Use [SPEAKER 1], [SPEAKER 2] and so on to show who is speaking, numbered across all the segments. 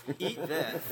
[SPEAKER 1] Eat this.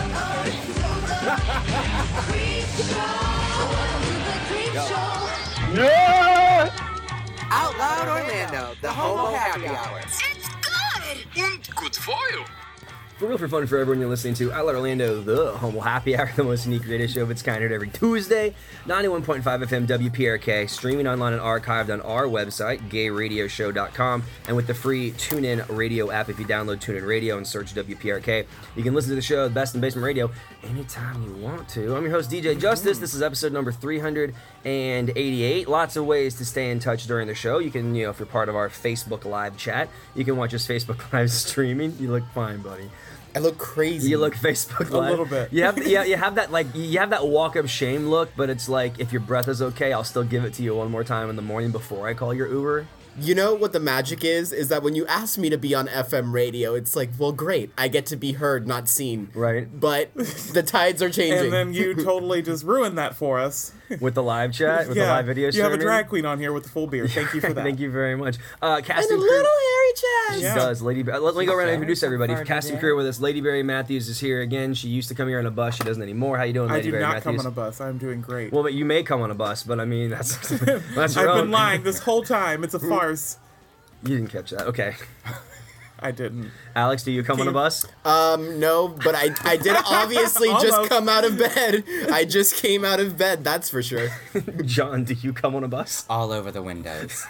[SPEAKER 1] Out Loud Orlando, the Homo Happy Hour.
[SPEAKER 2] It's good!
[SPEAKER 3] Und gut for you.
[SPEAKER 4] For real, for fun, for everyone, you're listening to Out Loud Orlando, the Homo Happy Hour, the most unique radio show of its kind, heard every Tuesday, 91.5 FM WPRK, streaming online and archived on our website, gayradioshow.com, and with the free TuneIn Radio app. If you download TuneIn Radio and search WPRK, you can listen to the show, the Best in Basement Radio, anytime you want to. I'm your host, DJ Justice. This is episode number 388. Lots of ways to stay in touch during the show. You can, if you're part of our Facebook Live chat, you can watch us Facebook Live streaming. You look fine, buddy.
[SPEAKER 5] I look crazy.
[SPEAKER 4] You look Facebook Live.
[SPEAKER 6] A little bit.
[SPEAKER 4] You have that walk of shame look, but it's like, if your breath is okay, I'll still give it to you one more time in the morning before I call your Uber.
[SPEAKER 5] You know what the magic is that when you ask me to be on FM radio, it's like, well, great, I get to be heard, not seen.
[SPEAKER 4] Right.
[SPEAKER 5] But the tides are changing.
[SPEAKER 6] And then you totally just ruined that for us.
[SPEAKER 4] With the live chat, with the live video streaming.
[SPEAKER 6] You have a drag queen on here with the full beard. Thank you for that.
[SPEAKER 4] Thank you very much.
[SPEAKER 5] And
[SPEAKER 4] Casting
[SPEAKER 5] a
[SPEAKER 4] crew.
[SPEAKER 5] little hairy chest.
[SPEAKER 4] She
[SPEAKER 6] Yeah.
[SPEAKER 4] does. Let me go around and introduce everybody.
[SPEAKER 1] Sorry,
[SPEAKER 4] Casting
[SPEAKER 1] yeah.
[SPEAKER 4] crew with us. Lady Berry Matthews is here again. She used to come here on a bus. She doesn't anymore. How you doing,
[SPEAKER 6] I
[SPEAKER 4] Lady
[SPEAKER 6] do
[SPEAKER 4] Berry
[SPEAKER 6] not
[SPEAKER 4] Matthews?
[SPEAKER 6] come on a bus. I'm doing great.
[SPEAKER 4] Well, but you may come on a bus, but I mean, that's your
[SPEAKER 6] I've
[SPEAKER 4] own.
[SPEAKER 6] been lying this whole time. It's a farce.
[SPEAKER 4] You didn't catch that. Okay.
[SPEAKER 6] I didn't.
[SPEAKER 4] Alex, do you come on a bus?
[SPEAKER 5] No, but I did obviously just
[SPEAKER 6] Almost.
[SPEAKER 5] come out of bed. I just came out of bed, that's for sure.
[SPEAKER 4] John, do you come on a bus?
[SPEAKER 1] All over the windows.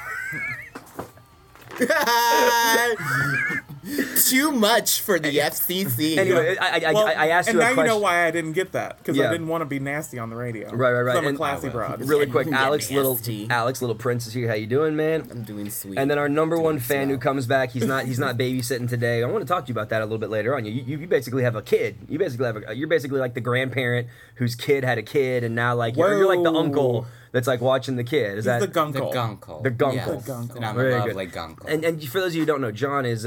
[SPEAKER 5] Too much for the FCC.
[SPEAKER 4] Anyway, I asked you
[SPEAKER 6] and
[SPEAKER 4] a
[SPEAKER 6] now
[SPEAKER 4] question.
[SPEAKER 6] you know why I didn't get that, because
[SPEAKER 4] Yeah.
[SPEAKER 6] I didn't want to be nasty on the radio.
[SPEAKER 4] Right.
[SPEAKER 6] 'Cause I'm a
[SPEAKER 4] And-
[SPEAKER 6] classy broad.
[SPEAKER 4] Really quick,
[SPEAKER 5] Yeah,
[SPEAKER 4] Alex
[SPEAKER 5] nasty.
[SPEAKER 4] Little Prince is here. How you doing, man?
[SPEAKER 5] I'm doing sweet.
[SPEAKER 4] And then our number one fan who
[SPEAKER 5] swell.
[SPEAKER 4] comes back, he's not babysitting today. I want to talk to you about that a little bit later on. You basically have a kid. You're basically like the grandparent whose kid had a kid, and now like you're like the
[SPEAKER 6] Whoa.
[SPEAKER 4] uncle that's like watching the kid. Is
[SPEAKER 6] He's
[SPEAKER 4] that
[SPEAKER 6] the
[SPEAKER 1] The
[SPEAKER 6] gunkle.
[SPEAKER 1] gunkle.
[SPEAKER 4] The gunkle.
[SPEAKER 1] Yes.
[SPEAKER 6] The gunkle.
[SPEAKER 1] And I'm
[SPEAKER 4] Very
[SPEAKER 1] a
[SPEAKER 4] good.
[SPEAKER 1] lovely gunkle.
[SPEAKER 4] And for those of you who don't know, John is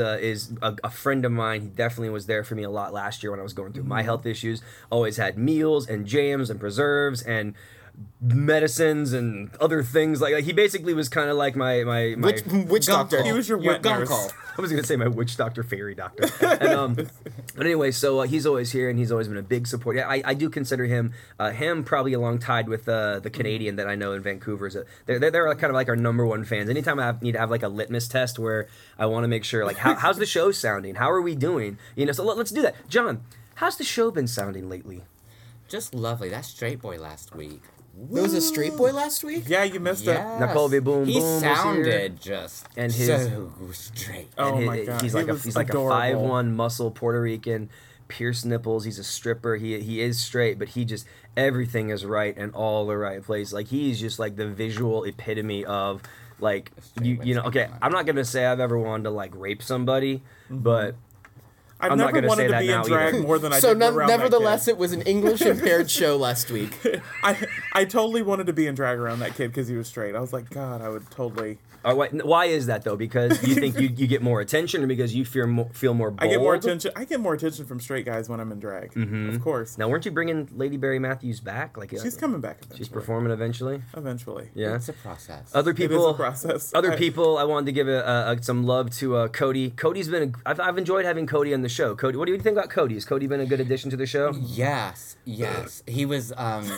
[SPEAKER 4] a friend of mine. He definitely was there for me a lot last year when I was going through my health issues. Always had meals and jams and preserves and medicines and other things. Like he basically was kind of like my
[SPEAKER 5] Which doctor?
[SPEAKER 6] He was your
[SPEAKER 1] Your
[SPEAKER 6] wet nurse.
[SPEAKER 1] gunkle.
[SPEAKER 4] I was gonna say my witch doctor, fairy doctor. And, but anyway, so he's always here, and he's always been a big support. Yeah, I do consider him probably along tied with the Canadian that I know in Vancouver. So they're kind of like our number one fans. Anytime I need to have like a litmus test where I want to make sure like how's the show sounding? How are we doing? So let's do that. John, how's the show been sounding lately?
[SPEAKER 1] Just lovely. That straight boy last week.
[SPEAKER 5] There was a straight boy last week?
[SPEAKER 6] Yeah, you missed it.
[SPEAKER 1] Yes.
[SPEAKER 4] Nicole V. Boom
[SPEAKER 1] He
[SPEAKER 4] Boom was
[SPEAKER 1] sounded
[SPEAKER 4] here.
[SPEAKER 1] just
[SPEAKER 4] And his-
[SPEAKER 1] so straight.
[SPEAKER 6] Oh
[SPEAKER 4] And
[SPEAKER 6] my god.
[SPEAKER 4] he's
[SPEAKER 6] He
[SPEAKER 4] like
[SPEAKER 6] was
[SPEAKER 4] he's like
[SPEAKER 6] adorable.
[SPEAKER 4] a 5'1" muscle Puerto Rican, pierced nipples. He's a stripper. He is straight, but he just everything is right and all the right place. Like he's just like the visual epitome of like you know. Okay, I'm not gonna say I've ever wanted to like rape somebody, but
[SPEAKER 6] I've
[SPEAKER 4] I'm not
[SPEAKER 6] never
[SPEAKER 4] gonna
[SPEAKER 6] wanted
[SPEAKER 4] say
[SPEAKER 6] to
[SPEAKER 4] that
[SPEAKER 6] be in
[SPEAKER 4] now
[SPEAKER 6] drag
[SPEAKER 4] either.
[SPEAKER 6] more than I
[SPEAKER 5] So
[SPEAKER 6] did around
[SPEAKER 5] nevertheless,
[SPEAKER 6] that
[SPEAKER 5] it was an English impaired show last week.
[SPEAKER 6] kid. I totally wanted to be in drag around that kid because he was straight. I was like, God, I would totally.
[SPEAKER 4] why is that though? Because you think you get more attention, or because you feel more bold?
[SPEAKER 6] I get more attention. I get more attention from straight guys when I'm in drag. Of course.
[SPEAKER 4] Now, weren't you bringing Lady Berry Matthews back? Like
[SPEAKER 6] She's coming back eventually.
[SPEAKER 4] She's performing eventually.
[SPEAKER 6] Eventually.
[SPEAKER 4] Yeah.
[SPEAKER 1] It's a process.
[SPEAKER 4] Other
[SPEAKER 6] It is
[SPEAKER 4] people.
[SPEAKER 6] a process.
[SPEAKER 4] Other people, I wanted to give some love to Cody. Cody's been. I've enjoyed having Cody on the show. Cody, what do you think about Cody? Has Cody been a good addition to the show?
[SPEAKER 1] Yes. He was.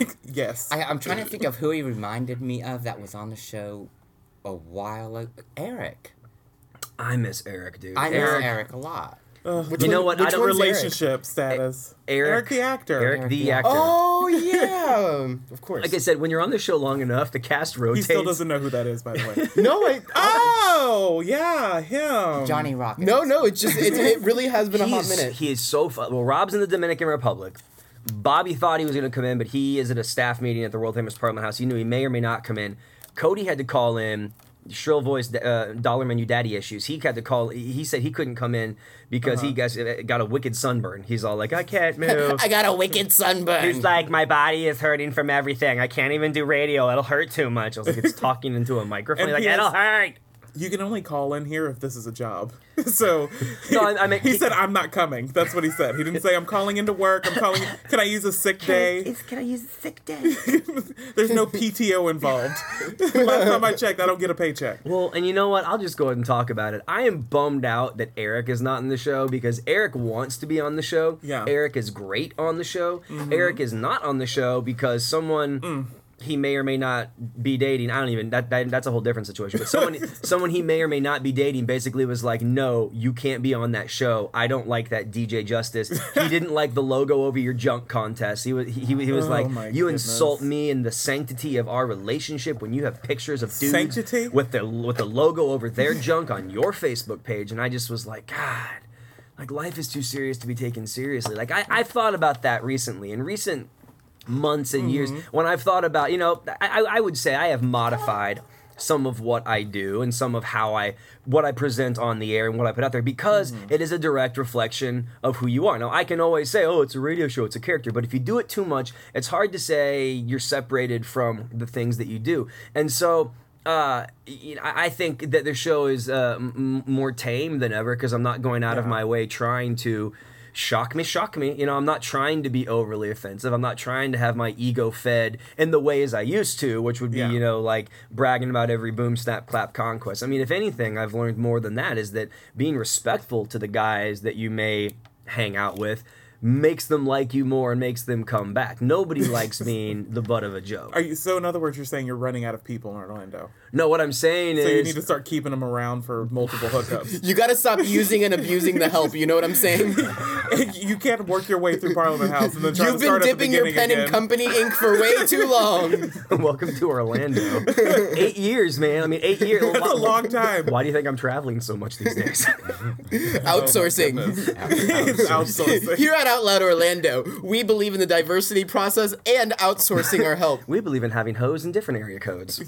[SPEAKER 6] Yes.
[SPEAKER 1] I'm trying to think of who he reminded me of that was on the show a while ago. Eric.
[SPEAKER 4] I miss Eric, dude.
[SPEAKER 1] I miss Eric a lot.
[SPEAKER 4] You know what? I
[SPEAKER 5] Which
[SPEAKER 4] don't
[SPEAKER 5] one's
[SPEAKER 6] Relationship status.
[SPEAKER 4] Eric
[SPEAKER 6] the actor.
[SPEAKER 4] Eric the
[SPEAKER 1] Eric
[SPEAKER 4] actor.
[SPEAKER 5] Oh, yeah. Of course.
[SPEAKER 4] Like I said, when you're on the show long enough, the cast
[SPEAKER 6] He
[SPEAKER 4] rotates.
[SPEAKER 6] still doesn't know who that is, by the way.
[SPEAKER 5] No,
[SPEAKER 6] Oh, yeah, him.
[SPEAKER 1] Johnny Rocket.
[SPEAKER 5] no, it's just, it really has been a hot minute.
[SPEAKER 4] He is so fun. Well, Rob's in the Dominican Republic. Bobby thought he was going to come in, but he is at a staff meeting at the World Famous Parliament House. He knew he may or may not come in. Cody had to call in. Shrill voice, dollar menu daddy issues. He had to call. He said he couldn't come in because he got a wicked sunburn. He's all like, I can't move.
[SPEAKER 5] I got a wicked sunburn.
[SPEAKER 4] He's like, my body is hurting from everything. I can't even do radio. It'll hurt too much. I was like, it's talking into a microphone.
[SPEAKER 6] And
[SPEAKER 4] He's like, it'll hurt.
[SPEAKER 6] You can only call in here if this is a job. So
[SPEAKER 4] No, I mean,
[SPEAKER 6] he said, I'm not coming. That's what he said. He didn't say, I'm calling into work. Can I use a sick day?
[SPEAKER 4] Can I use a sick day?
[SPEAKER 6] There's no PTO involved. Last time I checked, I don't get a paycheck.
[SPEAKER 4] Well, and you know what? I'll just go ahead and talk about it. I am bummed out that Eric is not in the show because Eric wants to be on the show.
[SPEAKER 6] Yeah.
[SPEAKER 4] Eric is great on the show. Eric is not on the show because someone he may or may not be dating. I don't even that's a whole different situation. But someone he may or may not be dating basically was like, no, you can't be on that show. I don't like that DJ Justice. He didn't like the logo over your junk contest. He was like,
[SPEAKER 6] my
[SPEAKER 4] you
[SPEAKER 6] goodness.
[SPEAKER 4] insult me and the sanctity of our relationship when you have pictures of dudes
[SPEAKER 6] Sanctity?
[SPEAKER 4] with the logo over their junk on your Facebook page. And I just was like, God, like life is too serious to be taken seriously. Like I've thought about that recently in recent months and years when I've thought about, I would say I have modified some of what I do and some of what I present on the air and what I put out there because it is a direct reflection of who you are. Now I can always say, oh, it's a radio show, it's a character, but if you do it too much, it's hard to say you're separated from the things that you do. And so I think that the show is more tame than ever because I'm not going out of my way trying to shock me. I'm not trying to be overly offensive. I'm not trying to have my ego fed in the ways I used to, which would be, like bragging about every boom, snap, clap conquest. I mean, if anything, I've learned more than that is that being respectful to the guys that you may hang out with makes them like you more and makes them come back. Nobody likes being the butt of a joke.
[SPEAKER 6] So in other words, you're saying you're running out of people in Orlando.
[SPEAKER 4] No, what I'm saying is...
[SPEAKER 6] So you need to start keeping them around for multiple hookups.
[SPEAKER 5] You gotta stop using and abusing the help, you know what I'm saying?
[SPEAKER 6] You can't work your way through Parliament House and then try
[SPEAKER 5] You've
[SPEAKER 6] to start
[SPEAKER 5] been
[SPEAKER 6] at the
[SPEAKER 5] dipping your
[SPEAKER 6] beginning
[SPEAKER 5] pen
[SPEAKER 6] again.
[SPEAKER 5] in Company Ink for way too long.
[SPEAKER 4] Welcome to Orlando. 8 years, man. I mean, 8 years.
[SPEAKER 6] That's a long time.
[SPEAKER 4] Why do you think I'm traveling so much these days?
[SPEAKER 5] Outsourcing.
[SPEAKER 6] It's outsourcing.
[SPEAKER 5] Here at Out Loud Orlando, we believe in the diversity process and outsourcing our help.
[SPEAKER 4] We believe in having hoes in different area codes.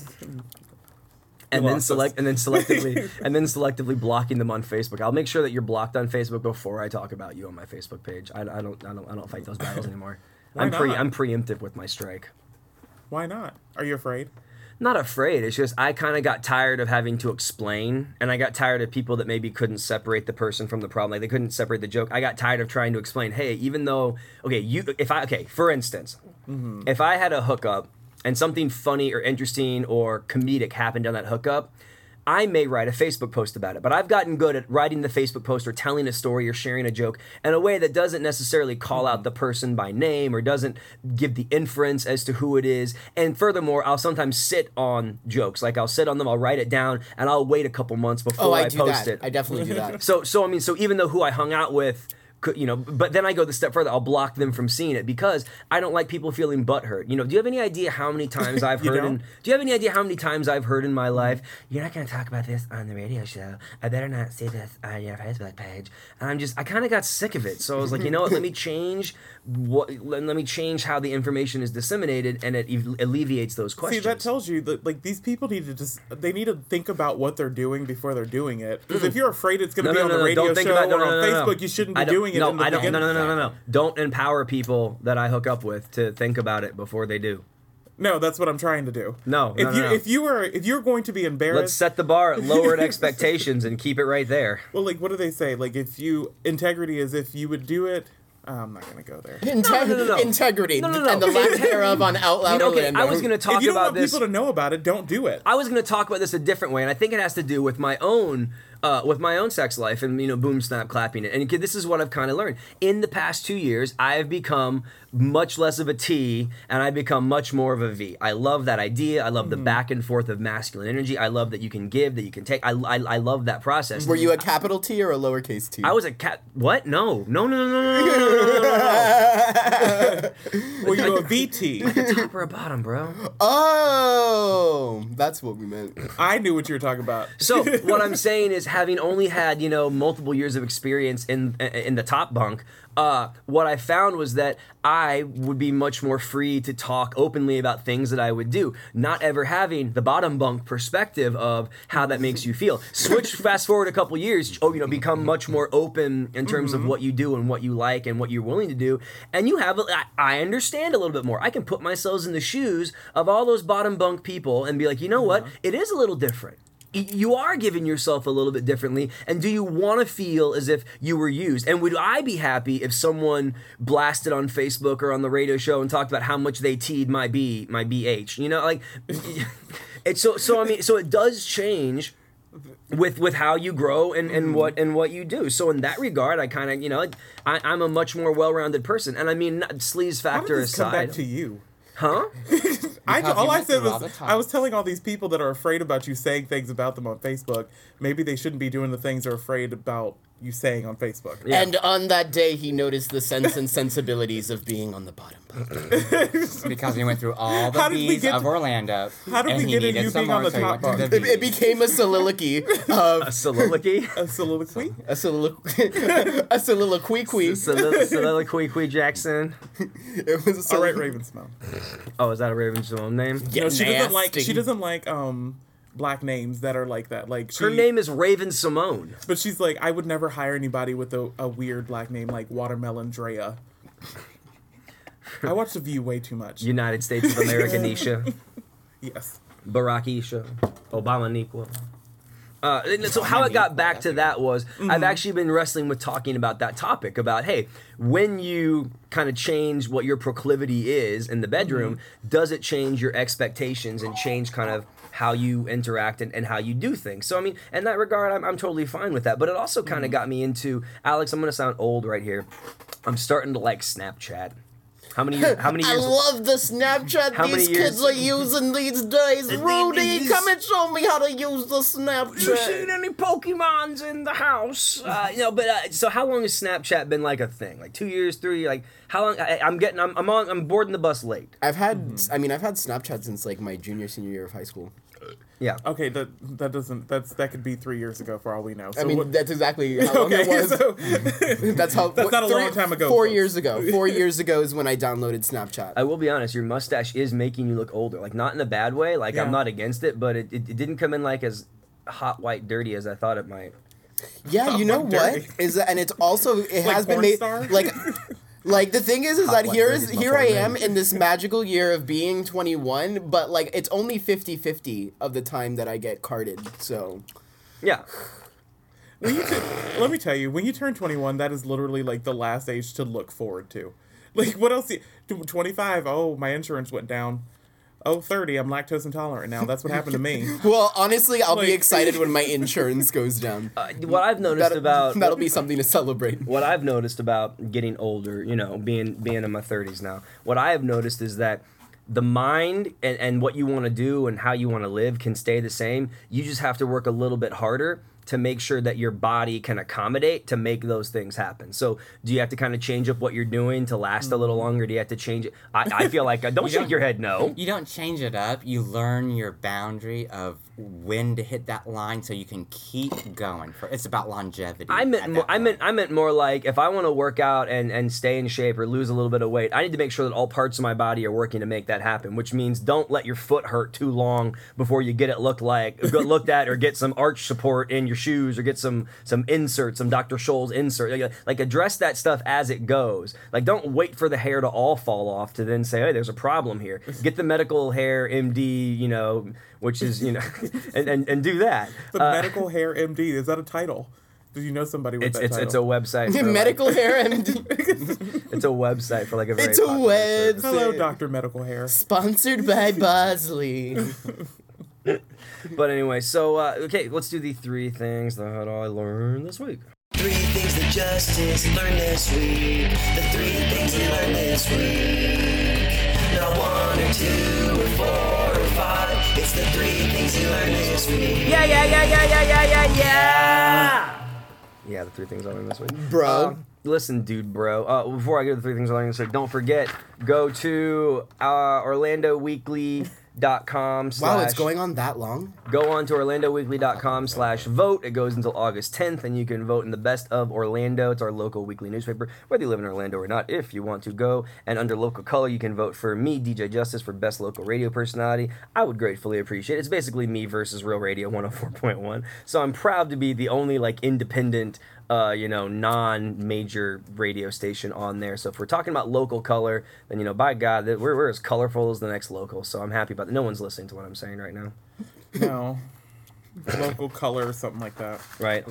[SPEAKER 4] And
[SPEAKER 6] You
[SPEAKER 4] then
[SPEAKER 6] lost us.
[SPEAKER 4] selectively blocking them on Facebook. I'll make sure that you're blocked on Facebook before I talk about you on my Facebook page. I don't fight those battles anymore.
[SPEAKER 6] Why not?
[SPEAKER 4] I'm preemptive with my strike.
[SPEAKER 6] Why not? Are you afraid?
[SPEAKER 4] Not afraid. It's just I kind of got tired of having to explain, and I got tired of people that maybe couldn't separate the person from the problem. Like they couldn't separate the joke. I got tired of trying to explain. Hey, even though for instance, if I had a hookup and something funny or interesting or comedic happened on that hookup, I may write a Facebook post about it, but I've gotten good at writing the Facebook post or telling a story or sharing a joke in a way that doesn't necessarily call out the person by name or doesn't give the inference as to who it is. And furthermore, I'll sometimes sit on jokes. Like I'll sit on them, I'll write it down, and I'll wait a couple months before I
[SPEAKER 5] do
[SPEAKER 4] post
[SPEAKER 5] that.
[SPEAKER 4] it.
[SPEAKER 5] I definitely do that.
[SPEAKER 4] So even though who I hung out with, but then I go the step further. I'll block them from seeing it because I don't like people feeling butthurt. Do you have any idea how many times I've heard?
[SPEAKER 6] don't?
[SPEAKER 4] Do you have any idea how many times I've heard in my life? You're not going to talk about this on the radio show. I better not say this on your Facebook page. And I kind of got sick of it. So I was like, you know what? Let me change how the information is disseminated, and it alleviates those questions.
[SPEAKER 6] See, that tells you that like these people need to think about what they're doing before they're doing it. Because if you're afraid it's going to be on the radio show or on Facebook, you shouldn't be doing it.
[SPEAKER 4] No. Don't empower people that I hook up with to think about it before they do.
[SPEAKER 6] No, that's what I'm trying to do.
[SPEAKER 4] No.
[SPEAKER 6] If you're going to be embarrassed,
[SPEAKER 4] Let's set the bar at lowered expectations and keep it right there.
[SPEAKER 6] well, like what do they say? Like integrity is if you would do it. I'm not gonna go there.
[SPEAKER 4] No.
[SPEAKER 5] Integrity
[SPEAKER 4] No.
[SPEAKER 5] and the lack thereof on Out Loud Orlando.
[SPEAKER 4] I was going to talk
[SPEAKER 6] If you don't
[SPEAKER 4] about
[SPEAKER 6] want
[SPEAKER 4] this.
[SPEAKER 6] people to know about it, don't do it.
[SPEAKER 4] I was going to talk about this a different way, and I think it has to do with my own sex life and boom, snap, clapping it. And this is what I've kind of learned in the past 2 years. I've become much less of a T, and I've become much more of a V. I love that idea. I love the back and forth of masculine energy. I love that you can give, that you can take. I love that process.
[SPEAKER 5] Were you a capital T or a lowercase T?
[SPEAKER 4] I was a cat. What? No.
[SPEAKER 6] Were you a VT?
[SPEAKER 4] Top or a bottom, bro?
[SPEAKER 5] Oh, that's what we meant.
[SPEAKER 6] I knew what you were talking about.
[SPEAKER 4] So what I'm saying is, having only had multiple years of experience in the top bunk, what I found was that I would be much more free to talk openly about things that I would do, not ever having the bottom bunk perspective of how that makes you feel. Fast forward a couple years, become much more open in terms of what you do and what you like and what you're willing to do, and I understand a little bit more. I can put myself in the shoes of all those bottom bunk people and be like, you know what? It is a little different. you are giving yourself a little bit differently, and do you want to feel as if you were used? And would I be happy if someone blasted on Facebook or on the radio show and talked about how much they teed my BH? You know, like it's so I mean, so it does change with how you grow and what you do. So in that regard, I kind of, you know, I'm a much more well-rounded person. And I mean, sleaze factor
[SPEAKER 6] How did this
[SPEAKER 4] aside.
[SPEAKER 6] come back to you?
[SPEAKER 4] Huh?
[SPEAKER 6] All I said was I was telling all these people that are afraid about you saying things about them on Facebook, maybe they shouldn't be doing the things they're afraid about you saying on Facebook.
[SPEAKER 4] Yeah.
[SPEAKER 5] And on that day, he noticed the sense and sensibilities of being on the bottom.
[SPEAKER 1] Because he went through all the B's of Orlando.
[SPEAKER 6] How did we get into you being on the top bar?
[SPEAKER 5] It became a soliloquy of...
[SPEAKER 4] A soliloquy?
[SPEAKER 6] A soliloquy?
[SPEAKER 5] A soliloquy. A soliloquy.
[SPEAKER 4] Soliloquy Jackson.
[SPEAKER 5] It was a
[SPEAKER 6] All right, Raven Simone.
[SPEAKER 4] Oh, is that a Raven Simone name?
[SPEAKER 5] Yeah,
[SPEAKER 6] No, she doesn't like black names that are like that. Like
[SPEAKER 4] her name is Raven Simone.
[SPEAKER 6] But she's like, I would never hire anybody with a weird black name like Watermelon Drea. I watch The View way too much.
[SPEAKER 4] United States of America Nisha.
[SPEAKER 6] Yes.
[SPEAKER 4] Barack Isha. Obama Nikwa. So how it got back to that was I've actually been wrestling with talking about that topic about, hey, when you kind of change what your proclivity is in the bedroom, does it change your expectations and change kind of how you interact and how you do things? So, I mean, in that regard, I'm totally fine with that. But it also kind of got me into, Alex, I'm going to sound old right here. I'm starting to like Snapchat. How many years?
[SPEAKER 5] I love the Snapchat these kids are using these days. Rudy, come and show me how to use the Snapchat.
[SPEAKER 4] You seen any Pokemons in the house? So how long has Snapchat been like a thing? Like 2 years, 3? Like how long? I'm boarding the bus late.
[SPEAKER 5] I've had Snapchat since like my senior year of high school.
[SPEAKER 4] Yeah.
[SPEAKER 6] Okay, that could be 3 years ago for all we know. So
[SPEAKER 5] I mean, that's exactly how long it was.
[SPEAKER 6] So
[SPEAKER 5] that's
[SPEAKER 6] not a long time ago.
[SPEAKER 5] 4 years ago. 4 years ago is when I downloaded Snapchat.
[SPEAKER 4] I will be honest, your mustache is making you look older. Like, not in a bad way. Like,
[SPEAKER 6] Yeah.
[SPEAKER 4] I'm not against it, but it didn't come in, like, as hot, white, dirty as I thought it might.
[SPEAKER 5] Yeah, you know what? And it's also, it
[SPEAKER 6] Like
[SPEAKER 5] has been
[SPEAKER 6] porn
[SPEAKER 5] made,
[SPEAKER 6] star?
[SPEAKER 5] like the thing is
[SPEAKER 4] Hot
[SPEAKER 5] that
[SPEAKER 4] White
[SPEAKER 5] here
[SPEAKER 4] Dirty's my
[SPEAKER 5] I
[SPEAKER 4] full
[SPEAKER 5] am
[SPEAKER 4] name.
[SPEAKER 5] in this magical year of being 21, but, like, it's only 50-50 of the time that I get carded, so...
[SPEAKER 4] Yeah.
[SPEAKER 6] Let me tell you, when you turn 21, that is literally like the last age to look forward to. Like, what else? 25, oh, my insurance went down. Oh, 30, I'm lactose intolerant now. That's what happened to me.
[SPEAKER 5] Well, honestly, I'll be
[SPEAKER 6] Like-
[SPEAKER 5] excited when my insurance goes down.
[SPEAKER 4] What I've noticed
[SPEAKER 5] That'll be something to celebrate.
[SPEAKER 4] What I've noticed about getting older, you know, being in my 30s now, what I have noticed is that the mind and what you want to do and how you want to live can stay the same. You just have to work a little bit harder to make sure that your body can accommodate to make those things happen. So do you have to kind of change up what you're doing to last a little longer? Do you have to change it? I feel like, don't shake your head no.
[SPEAKER 1] You don't change it up. You learn your boundary of when to hit that line so you can keep going. It's about longevity.
[SPEAKER 4] I meant more like if I want to work out and stay in shape or lose a little bit of weight, I need to make sure that all parts of my body are working to make that happen, which means don't let your foot hurt too long before you get it looked at or get some arch support in your shoes or get some inserts, some Dr. Scholl's insert. Like address that stuff as it goes. Like don't wait for the hair to all fall off to then say, hey, there's a problem here. Get the medical hair MD, you know, which is, you know, and do that.
[SPEAKER 6] The Medical Hair MD, is that a title? Did you know somebody with that title?
[SPEAKER 4] It's a website. For
[SPEAKER 5] Medical hair MD.
[SPEAKER 4] It's a website for like a very
[SPEAKER 5] It's a
[SPEAKER 4] popular
[SPEAKER 5] web.
[SPEAKER 4] service.
[SPEAKER 6] Hello, Dr. Medical Hair.
[SPEAKER 5] Sponsored by Bosley.
[SPEAKER 4] But anyway, so okay, let's do the 3 things that I learned this week.
[SPEAKER 3] 3 things that Justice learned this week. The 3 things he learned this week. Not 1 or 2 or 4 or 5. It's the 3 things he learned this week.
[SPEAKER 4] Yeah, the 3 things I learned this week.
[SPEAKER 5] Bro.
[SPEAKER 4] Listen, dude, bro. Before I get to the 3 things I learned this week, don't forget, go to OrlandoWeekly.com.
[SPEAKER 5] Wow, it's going on that long?
[SPEAKER 4] Go on to OrlandoWeekly.com/vote. It goes until August 10th, and you can vote in the Best of Orlando. It's our local weekly newspaper, whether you live in Orlando or not, if you want to go. And under local color, you can vote for me, DJ Justice, for Best Local Radio Personality. I would gratefully appreciate it. It's basically me versus Real Radio 104.1. So I'm proud to be the only, like, independent, non-major radio station on there. So if we're talking about local color, then, by God, we're as colorful as the next local. So I'm happy about that. No one's listening to what I'm saying right now.
[SPEAKER 6] No. local color or something like that.
[SPEAKER 4] Right.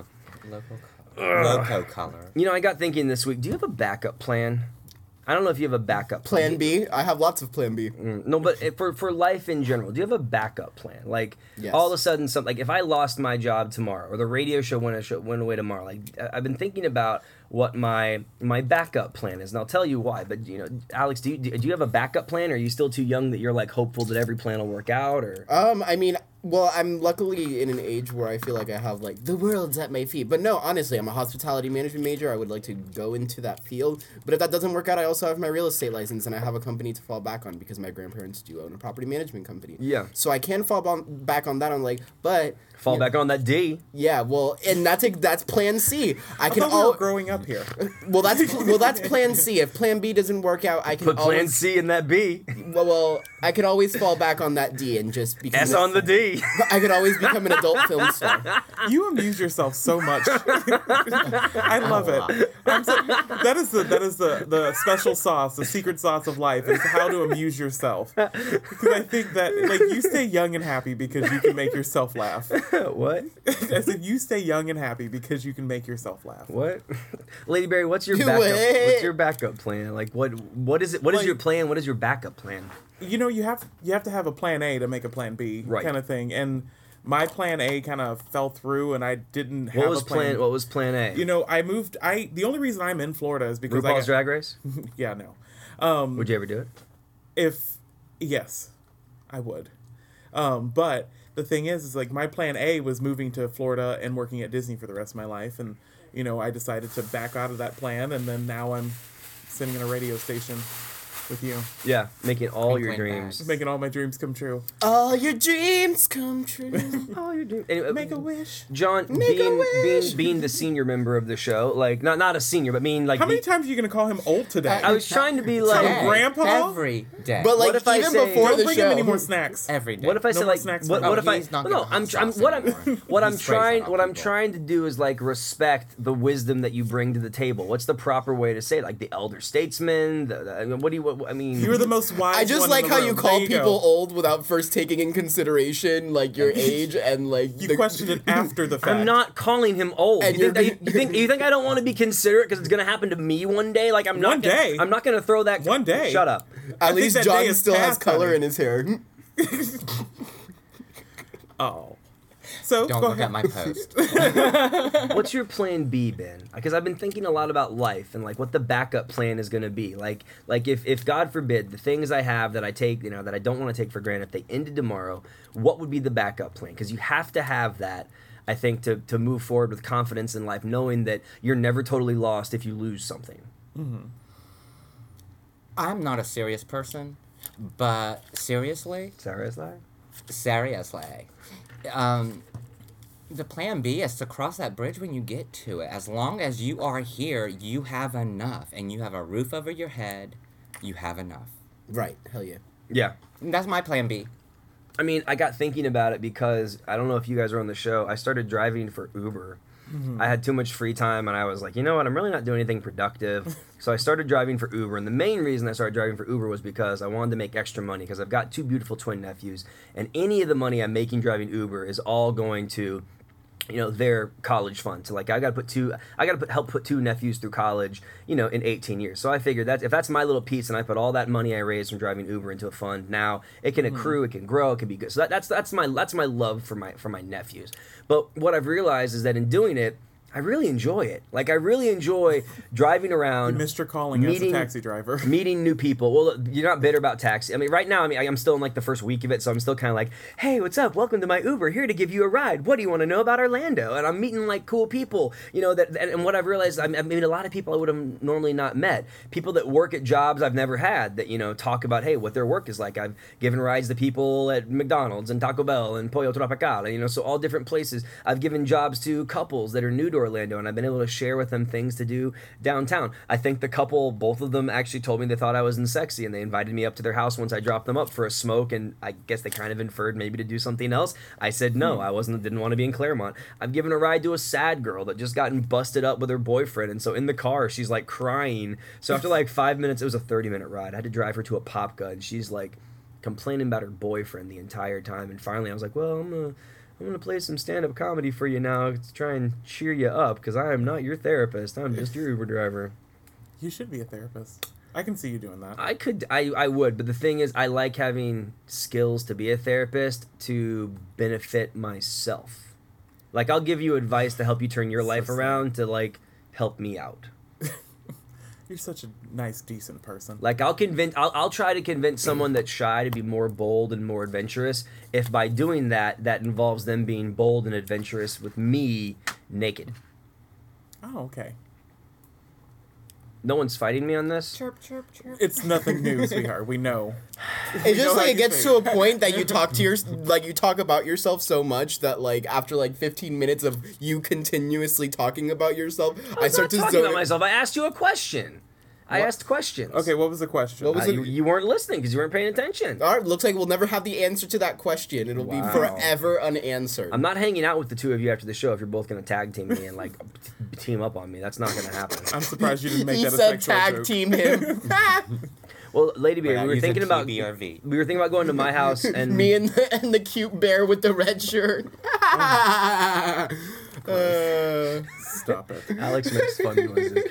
[SPEAKER 1] Loco color.
[SPEAKER 4] You know, I got thinking this week. Do you have a backup plan? I don't know if you have a backup
[SPEAKER 5] Plan B? I have lots of Plan B.
[SPEAKER 4] No, but for life in general, do you have a backup plan? Like,
[SPEAKER 5] Yes.
[SPEAKER 4] all of a sudden, something like if I lost my job tomorrow, or the radio show went away tomorrow, like I've been thinking about what my backup plan is, and I'll tell you why. But you know, Alex, do you have a backup plan? Or are you still too young that you're like hopeful that every plan will work out? Or
[SPEAKER 5] I mean, well, I'm luckily in an age where I feel like I have, like, the world's at my feet. But no, honestly, I'm a hospitality management major. I would like to go into that field. But if that doesn't work out, I also have my real estate license, and I have a company to fall back on because my grandparents do own a property management company.
[SPEAKER 4] Yeah.
[SPEAKER 5] So I can fall back on that. I'm like, but...
[SPEAKER 4] fall back on that D.
[SPEAKER 5] Yeah, well, and that's Plan C. I can
[SPEAKER 6] thought we were growing up here.
[SPEAKER 5] Well, that's Plan C. If Plan B doesn't work out, I can
[SPEAKER 4] Put Plan
[SPEAKER 5] always,
[SPEAKER 4] C in that B.
[SPEAKER 5] Well, I could always fall back on that D and just become
[SPEAKER 4] S on the D.
[SPEAKER 5] I could always become an adult film star.
[SPEAKER 6] You amuse yourself so much. I love it. That is the special sauce, the secret sauce of life, is how to amuse yourself. Because I think that, like, you stay young and happy because you can make yourself laugh.
[SPEAKER 4] What?
[SPEAKER 6] I said you stay young and happy because you can make yourself laugh.
[SPEAKER 4] What? Lady Berry, what's your
[SPEAKER 5] Do
[SPEAKER 4] backup?
[SPEAKER 5] it.
[SPEAKER 4] What's your backup plan? Like, what is it? What is
[SPEAKER 6] Like-
[SPEAKER 4] your plan? What is your backup plan?
[SPEAKER 6] You know, you have to have a plan A to make a plan B,
[SPEAKER 4] Right.
[SPEAKER 6] kind of thing. And my plan A kind of fell through, and I didn't have
[SPEAKER 4] What was
[SPEAKER 6] a plan.
[SPEAKER 4] What was plan A?
[SPEAKER 6] You know, the only reason I'm in Florida is because
[SPEAKER 4] RuPaul's Drag Race.
[SPEAKER 6] yeah, no.
[SPEAKER 4] Would you ever do it?
[SPEAKER 6] Yes, I would. But the thing is like my plan A was moving to Florida and working at Disney for the rest of my life, and you know, I decided to back out of that plan, and then now I'm sitting in a radio station with you,
[SPEAKER 4] Yeah, making all your
[SPEAKER 1] Twinkling
[SPEAKER 4] dreams.
[SPEAKER 1] back.
[SPEAKER 6] making all my dreams come true.
[SPEAKER 5] All your dreams come true.
[SPEAKER 4] All your dreams. Anyway,
[SPEAKER 6] Make a wish.
[SPEAKER 4] John,
[SPEAKER 5] Make a wish.
[SPEAKER 4] being the senior member of the show, like not a senior, but mean like.
[SPEAKER 6] How many times are you gonna call him old today?
[SPEAKER 4] I was trying to be like.
[SPEAKER 6] Hey. Grandpa?
[SPEAKER 1] Every day.
[SPEAKER 5] But like
[SPEAKER 4] What if I
[SPEAKER 5] even
[SPEAKER 4] say-
[SPEAKER 5] before
[SPEAKER 6] Don't
[SPEAKER 5] the
[SPEAKER 6] bring
[SPEAKER 5] show,
[SPEAKER 6] him any more snacks.
[SPEAKER 1] every day.
[SPEAKER 4] What if I
[SPEAKER 6] No
[SPEAKER 4] say
[SPEAKER 6] more
[SPEAKER 4] like
[SPEAKER 6] snacks
[SPEAKER 4] what,
[SPEAKER 6] for
[SPEAKER 4] what
[SPEAKER 6] him.
[SPEAKER 4] if I
[SPEAKER 1] He's not
[SPEAKER 4] no
[SPEAKER 1] gonna
[SPEAKER 4] I'm
[SPEAKER 1] hot sauce
[SPEAKER 4] what
[SPEAKER 1] anymore.
[SPEAKER 4] I'm
[SPEAKER 1] He sprays
[SPEAKER 4] trying
[SPEAKER 1] on
[SPEAKER 4] what I'm
[SPEAKER 1] people.
[SPEAKER 4] trying to do is like respect the wisdom that you bring to the table. What's the proper way to say it? Like the elder statesman? I mean, what do you what, I mean?
[SPEAKER 6] You're the most wise.
[SPEAKER 5] I just
[SPEAKER 6] one
[SPEAKER 5] like
[SPEAKER 6] in the
[SPEAKER 5] how
[SPEAKER 6] room.
[SPEAKER 5] you
[SPEAKER 6] There
[SPEAKER 5] call
[SPEAKER 6] go.
[SPEAKER 5] people old without first taking in consideration like your age and like
[SPEAKER 6] You questioned it after the fact.
[SPEAKER 4] I'm not calling him old.
[SPEAKER 5] And
[SPEAKER 4] You think,
[SPEAKER 5] you're-
[SPEAKER 4] you think I don't want to be considerate because it's gonna happen to me one day? Like I'm not.
[SPEAKER 6] One day?
[SPEAKER 4] I'm not gonna throw that.
[SPEAKER 6] One day?
[SPEAKER 4] Shut up.
[SPEAKER 6] I
[SPEAKER 5] At
[SPEAKER 6] think
[SPEAKER 5] least
[SPEAKER 6] that day
[SPEAKER 5] John
[SPEAKER 6] is
[SPEAKER 5] still has
[SPEAKER 6] past,
[SPEAKER 5] color
[SPEAKER 6] honey.
[SPEAKER 5] in his hair.
[SPEAKER 6] Oh. So
[SPEAKER 1] Don't
[SPEAKER 6] go
[SPEAKER 1] look
[SPEAKER 6] ahead.
[SPEAKER 1] at my post.
[SPEAKER 4] What's your plan B, Ben? Because I've been thinking a lot about life and like what the backup plan is going to be. Like if God forbid the things I have that I take, you know, that I don't want to take for granted, if they ended tomorrow, what would be the backup plan? Because you have to have that, I think, to move forward with confidence in life, knowing that you're never totally lost if you lose something.
[SPEAKER 1] I'm not a serious person, but seriously,
[SPEAKER 4] Sarah is that?
[SPEAKER 1] seriously, the plan B is to cross that bridge when you get to it. As long as you are here, you have enough, and you have a roof over your head. You have enough.
[SPEAKER 5] Right, hell yeah.
[SPEAKER 4] Yeah.
[SPEAKER 1] And that's my plan B.
[SPEAKER 4] I mean, I got thinking about it because I don't know if you guys are on the show. I started driving for Uber. I had too much free time, and I was like, you know what? I'm really not doing anything productive. So I started driving for Uber, and the main reason I started driving for Uber was because I wanted to make extra money because I've got two beautiful twin nephews, and any of the money I'm making driving Uber is all going to, you know, their college fund. So like I gotta help put two nephews through college, you know, in 18 years. So I figured that if that's my little piece and I put all that money I raised from driving Uber into a fund, now it can accrue, it can grow, it can be good. So that's my love for my nephews. But what I've realized is that in doing it, I really enjoy it. Like I really enjoy driving around.
[SPEAKER 6] You missed your calling as a taxi driver.
[SPEAKER 4] Meeting new people. Well, you're not bitter about taxi. I mean, right now, I'm still in like the first week of it, so I'm still kind of like, hey, what's up? Welcome to my Uber. Here to give you a ride. What do you want to know about Orlando? And I'm meeting like cool people, you know. And what I've realized, I mean, a lot of people I would have normally not met. People that work at jobs I've never had that, you know, talk about, hey, what their work is like. I've given rides to people at McDonald's and Taco Bell and Pollo Tropical, you know, so all different places. I've given jobs to couples that are new to Orlando, and I've been able to share with them things to do downtown. I think the couple, both of them actually told me they thought I wasn't sexy, and they invited me up to their house once I dropped them up for a smoke, and I guess they kind of inferred maybe to do something else. I said no, I didn't want to be in Claremont. I've given a ride to a sad girl that just gotten busted up with her boyfriend, and so in the car she's like crying. So after like 5 minutes, it was a 30-minute ride. I had to drive her to a Popka, and she's like complaining about her boyfriend the entire time. And finally I was like, well, I'm I'm going to play some stand-up comedy for you now to try and cheer you up, because I am not your therapist. I'm just your Uber driver.
[SPEAKER 6] You should be a therapist. I can see you doing that.
[SPEAKER 4] I would, but the thing is, I like having skills to be a therapist to benefit myself. Like, I'll give you advice to help you turn your life
[SPEAKER 6] sad.
[SPEAKER 4] around to, like, help me out.
[SPEAKER 6] You're such a nice, decent person.
[SPEAKER 4] Like, I'll try to convince someone that's shy to be more bold and more adventurous if by doing that involves them being bold and adventurous with me naked.
[SPEAKER 6] Oh, okay.
[SPEAKER 4] No one's fighting me on this?
[SPEAKER 1] Chirp, chirp, chirp.
[SPEAKER 6] It's nothing new, sweetheart. We know.
[SPEAKER 5] It's just
[SPEAKER 6] know how
[SPEAKER 5] like it
[SPEAKER 6] you
[SPEAKER 5] gets
[SPEAKER 6] feel.
[SPEAKER 5] to a point that you talk to you talk about yourself so much that like after like 15 minutes of you continuously talking about yourself, I
[SPEAKER 4] I'm
[SPEAKER 5] start to
[SPEAKER 4] not talking
[SPEAKER 5] zone.
[SPEAKER 4] about myself. I asked you a question. I asked questions.
[SPEAKER 6] Okay, what was the question?
[SPEAKER 5] What was it?
[SPEAKER 4] You weren't listening because you weren't paying attention.
[SPEAKER 5] All right, looks like we'll never have the answer to that question. It'll be
[SPEAKER 4] Wow.
[SPEAKER 5] forever unanswered.
[SPEAKER 4] I'm not hanging out with the two of you after the show if you're both going to tag team me and like team up on me. That's not going to happen.
[SPEAKER 6] I'm surprised you didn't make
[SPEAKER 5] He
[SPEAKER 6] that a
[SPEAKER 5] said
[SPEAKER 6] sexual
[SPEAKER 5] tag
[SPEAKER 6] joke.
[SPEAKER 5] team him.
[SPEAKER 4] Well, Lady Bear,
[SPEAKER 1] Without
[SPEAKER 4] we were
[SPEAKER 1] using
[SPEAKER 4] thinking about
[SPEAKER 1] TBRV.
[SPEAKER 4] we were thinking about going to my house and
[SPEAKER 5] Me and the cute bear with the red shirt.
[SPEAKER 6] Stop it.
[SPEAKER 4] Alex makes fun noises.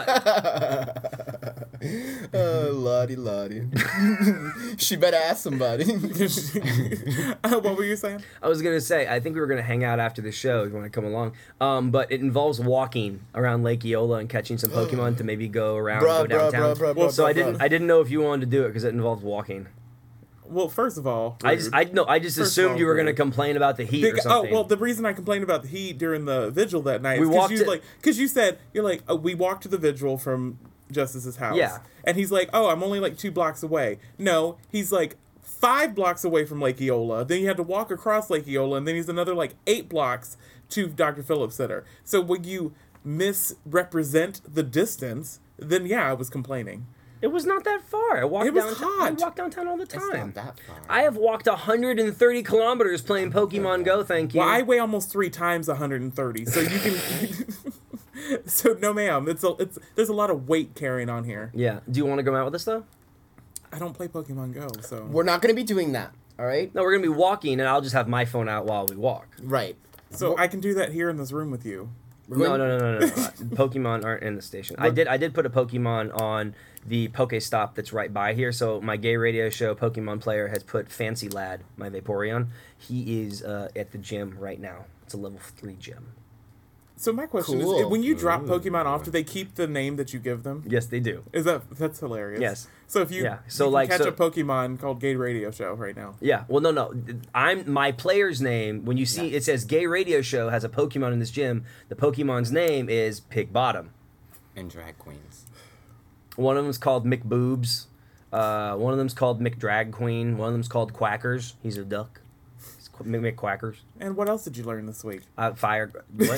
[SPEAKER 5] Lottie Lottie. She better ask somebody.
[SPEAKER 6] What were you saying?
[SPEAKER 4] I was gonna say I think we were gonna hang out after the show if you want to come along. But it involves walking around Lake Eola and catching some Pokemon to maybe go around go downtown. So I didn't know if you wanted to do it because it involves walking.
[SPEAKER 6] Well, first of all,
[SPEAKER 4] I just
[SPEAKER 6] rude.
[SPEAKER 4] assumed
[SPEAKER 6] First of all,
[SPEAKER 4] you were gonna
[SPEAKER 6] rude.
[SPEAKER 4] complain about the heat or
[SPEAKER 6] Oh,
[SPEAKER 4] something.
[SPEAKER 6] well, the reason I complained about the heat during the vigil that night
[SPEAKER 4] We
[SPEAKER 6] is
[SPEAKER 4] walked
[SPEAKER 6] because
[SPEAKER 4] it-
[SPEAKER 6] you said you're like, oh, we walked to the vigil from Justice's house.
[SPEAKER 4] Yeah.
[SPEAKER 6] And he's like, oh, I'm only like 2 blocks away. No, he's like 5 blocks away from Lake Eola. Then you had to walk across Lake Eola, and then he's another like 8 blocks to Dr. Phillips' Center. So when you misrepresent the distance, then yeah, I was complaining.
[SPEAKER 4] It was not that far. I walked
[SPEAKER 6] It was
[SPEAKER 4] downtown.
[SPEAKER 6] hot.
[SPEAKER 4] I walk downtown all the
[SPEAKER 1] It's
[SPEAKER 4] time.
[SPEAKER 1] not that far.
[SPEAKER 4] I have walked 130 kilometers playing Pokemon Go. Thank you.
[SPEAKER 6] Well, I weigh almost 3 times 130, so you can. So no, ma'am. There's a lot of weight carrying on here.
[SPEAKER 4] Yeah. Do you want to go out with us though?
[SPEAKER 6] I don't play Pokemon Go, so.
[SPEAKER 5] We're not going to be doing that. All right?
[SPEAKER 4] No, we're gonna be walking, and I'll just have my phone out while we walk.
[SPEAKER 5] Right.
[SPEAKER 6] So I can do that here in this room with you.
[SPEAKER 4] No. Pokemon aren't in the station. I did put a Pokemon on the Pokestop that's right by here. So my gay radio show Pokemon player has put Fancy Lad, my Vaporeon. He is at the gym right now. It's a level 3 gym.
[SPEAKER 6] So my question is,
[SPEAKER 5] Cool.
[SPEAKER 6] when you drop Pokemon off, do they keep the name that you give them?
[SPEAKER 4] Yes, they do.
[SPEAKER 6] That's hilarious.
[SPEAKER 4] Yes.
[SPEAKER 6] So if you,
[SPEAKER 4] Yeah. So
[SPEAKER 6] you can
[SPEAKER 4] like
[SPEAKER 6] catch
[SPEAKER 4] so,
[SPEAKER 6] a Pokemon called Gay Radio Show right now.
[SPEAKER 4] Yeah. Well, no. I'm my player's name. When you see it says Gay Radio Show has a Pokemon in this gym, the Pokemon's name is Pig Bottom.
[SPEAKER 1] And drag queens.
[SPEAKER 4] One of them's called McBoobs. One of them's called McDrag Queen. One of them's called Quackers. He's a duck. He's McQuackers.
[SPEAKER 6] And what else did you learn this week?
[SPEAKER 4] Fire. What?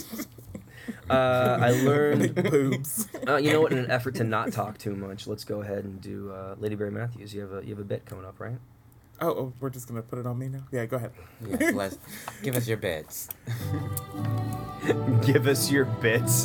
[SPEAKER 4] I learned.
[SPEAKER 6] Boobs.
[SPEAKER 4] You know what? In an effort to not talk too much, let's go ahead and do Lady Berry Matthews. You have a bit coming up, right?
[SPEAKER 6] Oh, we're just gonna put it on me now. Yeah, go ahead.
[SPEAKER 1] Yes, let's give us your bits.
[SPEAKER 4] Give us your bits.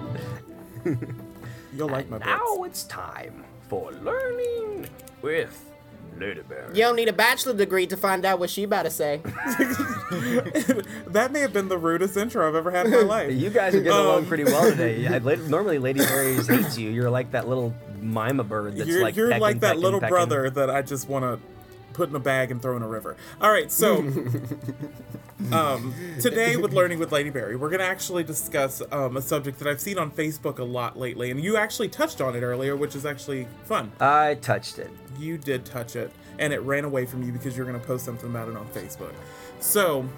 [SPEAKER 6] You'll like my bits.
[SPEAKER 4] Now it's time for learning with Lady Berry.
[SPEAKER 5] You don't need a bachelor degree to find out what she about to say.
[SPEAKER 6] That may have been the rudest intro I've ever had in my life.
[SPEAKER 4] You guys are getting along pretty well today. Normally, Lady Berry hates you. You're like that little mima bird that's
[SPEAKER 6] You're
[SPEAKER 4] like
[SPEAKER 6] you're
[SPEAKER 4] pecking,
[SPEAKER 6] like that
[SPEAKER 4] pecking,
[SPEAKER 6] little
[SPEAKER 4] pecking.
[SPEAKER 6] brother that I just want to put in a bag and throw in a river. All right, so today with Learning with Lady Berry, we're going to actually discuss a subject that I've seen on Facebook a lot lately, and you actually touched on it earlier, which is actually fun.
[SPEAKER 4] I touched it.
[SPEAKER 6] You did touch it, and it ran away from you because you're going to post something about it on Facebook. So,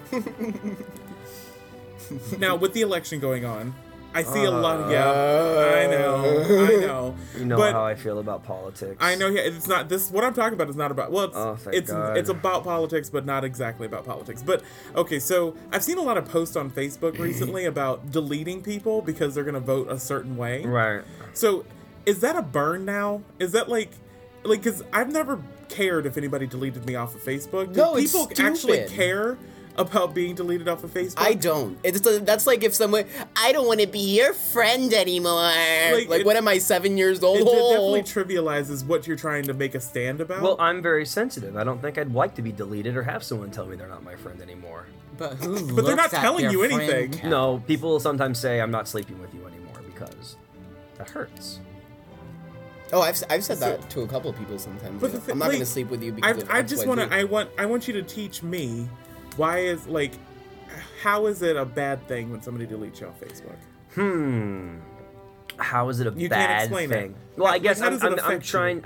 [SPEAKER 6] now with the election going on, I see a lot of, I know.
[SPEAKER 4] You know
[SPEAKER 6] But
[SPEAKER 4] how I feel about politics.
[SPEAKER 6] I know, yeah, it's not this. What I'm talking about is not about. Well,
[SPEAKER 4] thank
[SPEAKER 6] it's
[SPEAKER 4] God.
[SPEAKER 6] it's about politics, but not exactly about politics. But okay, so I've seen a lot of posts on Facebook recently about deleting people because they're gonna vote a certain way.
[SPEAKER 4] Right.
[SPEAKER 6] So, is that a burn now? Is that like, because I've never cared if anybody deleted me off of Facebook. Do
[SPEAKER 5] No, it's
[SPEAKER 6] people actually
[SPEAKER 5] stupid.
[SPEAKER 6] care about being deleted off of Facebook?
[SPEAKER 5] I don't. That's like if someone, I don't want to be your friend anymore. Like what am I, 7 years old?
[SPEAKER 6] It definitely trivializes what you're trying to make a stand about.
[SPEAKER 4] Well, I'm very sensitive. I don't think I'd like to be deleted or have someone tell me they're not my friend anymore.
[SPEAKER 1] But who
[SPEAKER 6] But they're not
[SPEAKER 1] looks at
[SPEAKER 6] telling
[SPEAKER 1] their
[SPEAKER 6] you
[SPEAKER 1] friend
[SPEAKER 6] anything.
[SPEAKER 1] count?
[SPEAKER 4] No, people sometimes say I'm not sleeping with you anymore because that hurts.
[SPEAKER 5] Oh, I've said that to a couple of people sometimes.
[SPEAKER 6] But
[SPEAKER 5] you know.
[SPEAKER 6] the thi-
[SPEAKER 5] I'm not
[SPEAKER 6] like,
[SPEAKER 5] going to sleep with you because of
[SPEAKER 6] I just
[SPEAKER 5] XYZ.
[SPEAKER 6] want to. I want you to teach me why is like, how is it a bad thing when somebody deletes you off Facebook?
[SPEAKER 4] How is it a
[SPEAKER 6] You can't
[SPEAKER 4] bad
[SPEAKER 6] explain
[SPEAKER 4] thing?
[SPEAKER 6] it.
[SPEAKER 4] Well, I
[SPEAKER 6] Like,
[SPEAKER 4] guess
[SPEAKER 6] how does it
[SPEAKER 4] I'm
[SPEAKER 6] affect
[SPEAKER 4] trying.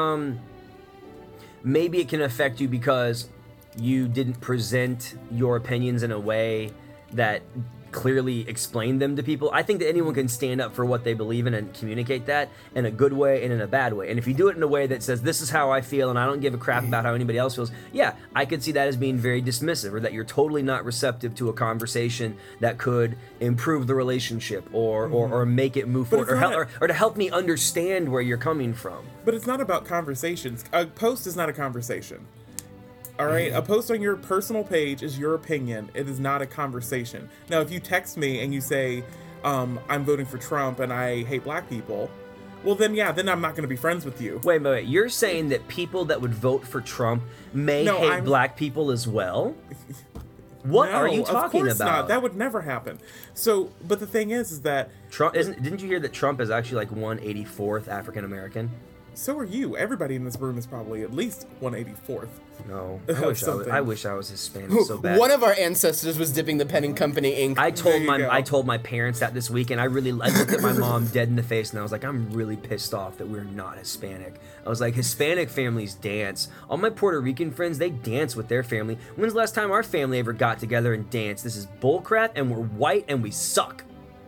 [SPEAKER 4] Maybe it can affect you because you didn't present your opinions in a way that clearly explained them to people. I think that anyone can stand up for what they believe in and communicate that in a good way and in a bad way. And if you do it in a way that says, this is how I feel and I don't give a crap about how anybody else feels, yeah, I could see that as being very dismissive, or that you're totally not receptive to a conversation that could improve the relationship or make it move
[SPEAKER 6] But
[SPEAKER 4] forward,
[SPEAKER 6] it's
[SPEAKER 4] or to help me understand where you're coming from.
[SPEAKER 6] But it's not about conversations. A post is not a conversation. All right, a post on your personal page is your opinion. It is not a conversation. Now, if you text me and you say, I'm voting for Trump and I hate black people, well, then I'm not going to be friends with you.
[SPEAKER 4] Wait. You're saying that people that would vote for Trump may hate black people as well? What are you talking
[SPEAKER 6] of course
[SPEAKER 4] about?
[SPEAKER 6] Not. That would never happen. So, but the thing is that
[SPEAKER 4] Trump didn't you hear that Trump is actually like 184th African American?
[SPEAKER 6] so are you. Everybody in this room is probably at least 184th.
[SPEAKER 4] No,
[SPEAKER 6] Something.
[SPEAKER 4] I wish I was Hispanic so bad.
[SPEAKER 5] One of our ancestors was dipping the pen and company ink.
[SPEAKER 4] I
[SPEAKER 6] There you go.
[SPEAKER 4] told my parents that this week, and I looked at my mom dead in the face, and I was like, I'm really pissed off that we're not Hispanic. I was like, Hispanic families dance. All my Puerto Rican friends, they dance with their family. When's the last time our family ever got together and danced? This is bullcrap, and we're white, and we suck.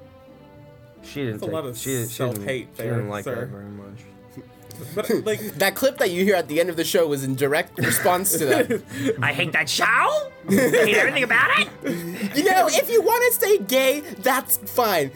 [SPEAKER 4] She didn't.
[SPEAKER 6] That's a lot of self-hate
[SPEAKER 4] She
[SPEAKER 6] there,
[SPEAKER 4] didn't like
[SPEAKER 6] sir.
[SPEAKER 4] that very much.
[SPEAKER 6] But like,
[SPEAKER 5] That clip that you hear at the end of the show was in direct response to that.
[SPEAKER 4] I hate that show. I hate everything about it.
[SPEAKER 5] You know, if you want to stay gay, that's fine.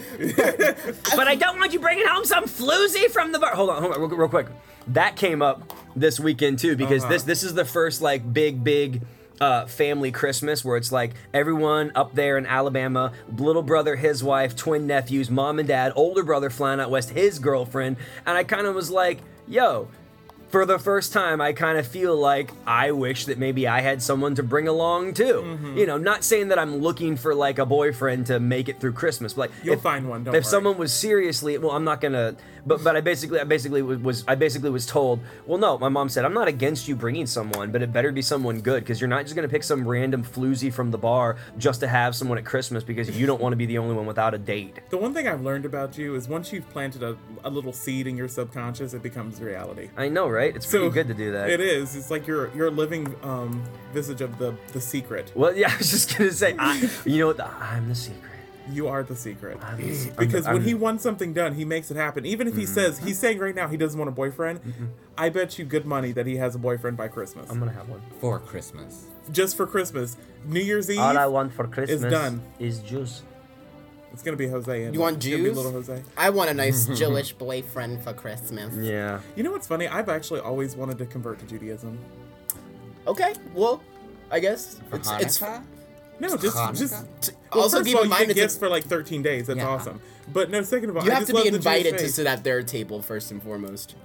[SPEAKER 4] But I don't want you bringing home some floozy from the bar. Hold on, real quick. That came up this weekend too, because this is the first like big family Christmas where it's like everyone up there in Alabama, little brother, his wife, twin nephews, mom and dad, older brother flying out west, his girlfriend, and I kind of was like, yo, for the first time, I kind of feel like I wish that maybe I had someone to bring along too.
[SPEAKER 6] Mm-hmm.
[SPEAKER 4] You know, not saying that I'm looking for like a boyfriend to make it through Christmas, but like
[SPEAKER 6] You'll find one, don't
[SPEAKER 4] If
[SPEAKER 6] worry.
[SPEAKER 4] someone was seriously, well, I'm not gonna. But I basically was told, well, no, my mom said, I'm not against you bringing someone, but it better be someone good, because you're not just gonna pick some random floozy from the bar just to have someone at Christmas because you don't want to be the only one without a date.
[SPEAKER 6] the one thing I've learned about you is once you've planted a little seed in your subconscious, it becomes reality.
[SPEAKER 4] I know, right? It's pretty good to do that.
[SPEAKER 6] It is. It's like you're a living visage of the secret.
[SPEAKER 4] Well, yeah, I was just gonna say, you know what? I'm the secret.
[SPEAKER 6] You are the secret.
[SPEAKER 4] I'm the secret.
[SPEAKER 6] Because
[SPEAKER 4] I'm
[SPEAKER 6] when
[SPEAKER 4] the-
[SPEAKER 6] he wants something done, he makes it happen. Even if he says, he's saying right now he doesn't want a boyfriend, I bet you good money that he has a boyfriend by Christmas.
[SPEAKER 4] I'm gonna have one.
[SPEAKER 1] For Christmas.
[SPEAKER 6] Just for Christmas. New Year's Eve,
[SPEAKER 4] All I want for Christmas
[SPEAKER 6] done.
[SPEAKER 4] is juice.
[SPEAKER 6] it's going to be Jose.
[SPEAKER 5] You want
[SPEAKER 6] It's gonna be
[SPEAKER 5] Jews?
[SPEAKER 6] little Jose.
[SPEAKER 5] I want a nice Jewish boyfriend for Christmas.
[SPEAKER 4] Yeah.
[SPEAKER 6] You know what's funny? I've actually always wanted to convert to Judaism.
[SPEAKER 5] Okay, well, I guess
[SPEAKER 1] For
[SPEAKER 5] it's
[SPEAKER 1] Hanukkah?
[SPEAKER 6] No, just
[SPEAKER 1] Hanukkah?
[SPEAKER 6] well,
[SPEAKER 5] Also
[SPEAKER 6] first
[SPEAKER 5] keep
[SPEAKER 6] of all,
[SPEAKER 5] in
[SPEAKER 6] you
[SPEAKER 5] mind
[SPEAKER 6] get
[SPEAKER 5] it's
[SPEAKER 6] gifts
[SPEAKER 5] a-
[SPEAKER 6] for like 13 days. That's
[SPEAKER 1] Yeah.
[SPEAKER 6] awesome. But no, second of all,
[SPEAKER 5] you
[SPEAKER 6] I
[SPEAKER 5] have
[SPEAKER 6] just
[SPEAKER 5] to
[SPEAKER 6] love
[SPEAKER 5] be
[SPEAKER 6] the
[SPEAKER 5] invited
[SPEAKER 6] Jewish
[SPEAKER 5] to
[SPEAKER 6] faith.
[SPEAKER 5] sit at their table first and foremost.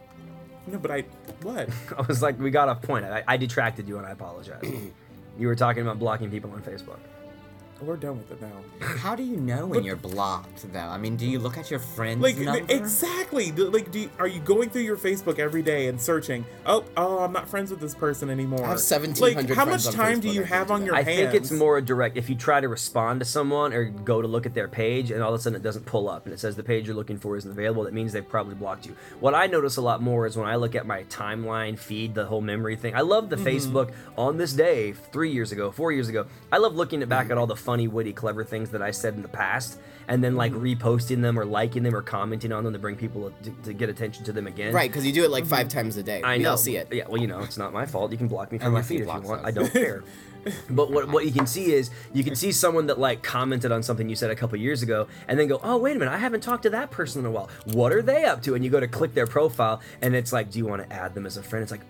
[SPEAKER 6] No, but what?
[SPEAKER 4] I was like, we got off point. I detracted you, and I apologize. You were talking about blocking people on Facebook.
[SPEAKER 6] We're done with it now.
[SPEAKER 1] How do you know when you're blocked, though? I mean, do you look at your friends'
[SPEAKER 6] Like
[SPEAKER 1] number?
[SPEAKER 6] exactly. Like, are you going through your Facebook every day and searching? Oh, I'm not friends with this person anymore.
[SPEAKER 5] I have 1,700
[SPEAKER 6] Like, how much
[SPEAKER 5] friends on
[SPEAKER 6] time do
[SPEAKER 5] Facebook.
[SPEAKER 6] you
[SPEAKER 5] I
[SPEAKER 6] have
[SPEAKER 5] can't
[SPEAKER 6] on
[SPEAKER 5] do
[SPEAKER 6] your
[SPEAKER 4] I
[SPEAKER 6] hands?
[SPEAKER 4] think it's more direct. If you try to respond to someone or go to look at their page and all of a sudden it doesn't pull up and it says the page you're looking for isn't available, that means they've probably blocked you. What I notice a lot more is when I look at my timeline feed, the whole memory thing. I love the Facebook on this day, 3 years ago, 4 years ago. I love looking back at all the funny, witty, clever things that I said in the past, and then like reposting them or liking them or commenting on them to bring people to get attention to them again.
[SPEAKER 5] Right, because you do it like 5 times a day.
[SPEAKER 4] I
[SPEAKER 5] We
[SPEAKER 4] know.
[SPEAKER 5] all see it.
[SPEAKER 4] Yeah, well, it's not my fault. You can block me from
[SPEAKER 1] Unless
[SPEAKER 4] your
[SPEAKER 1] he
[SPEAKER 4] feed if you
[SPEAKER 1] blocks
[SPEAKER 4] want.
[SPEAKER 1] us.
[SPEAKER 4] I don't care. But what you can see is you can see someone that like commented on something you said a couple years ago and then go, oh, wait a minute, I haven't talked to that person in a while. What are they up to? And you go to click their profile and it's like, do you want to add them as a friend? It's like,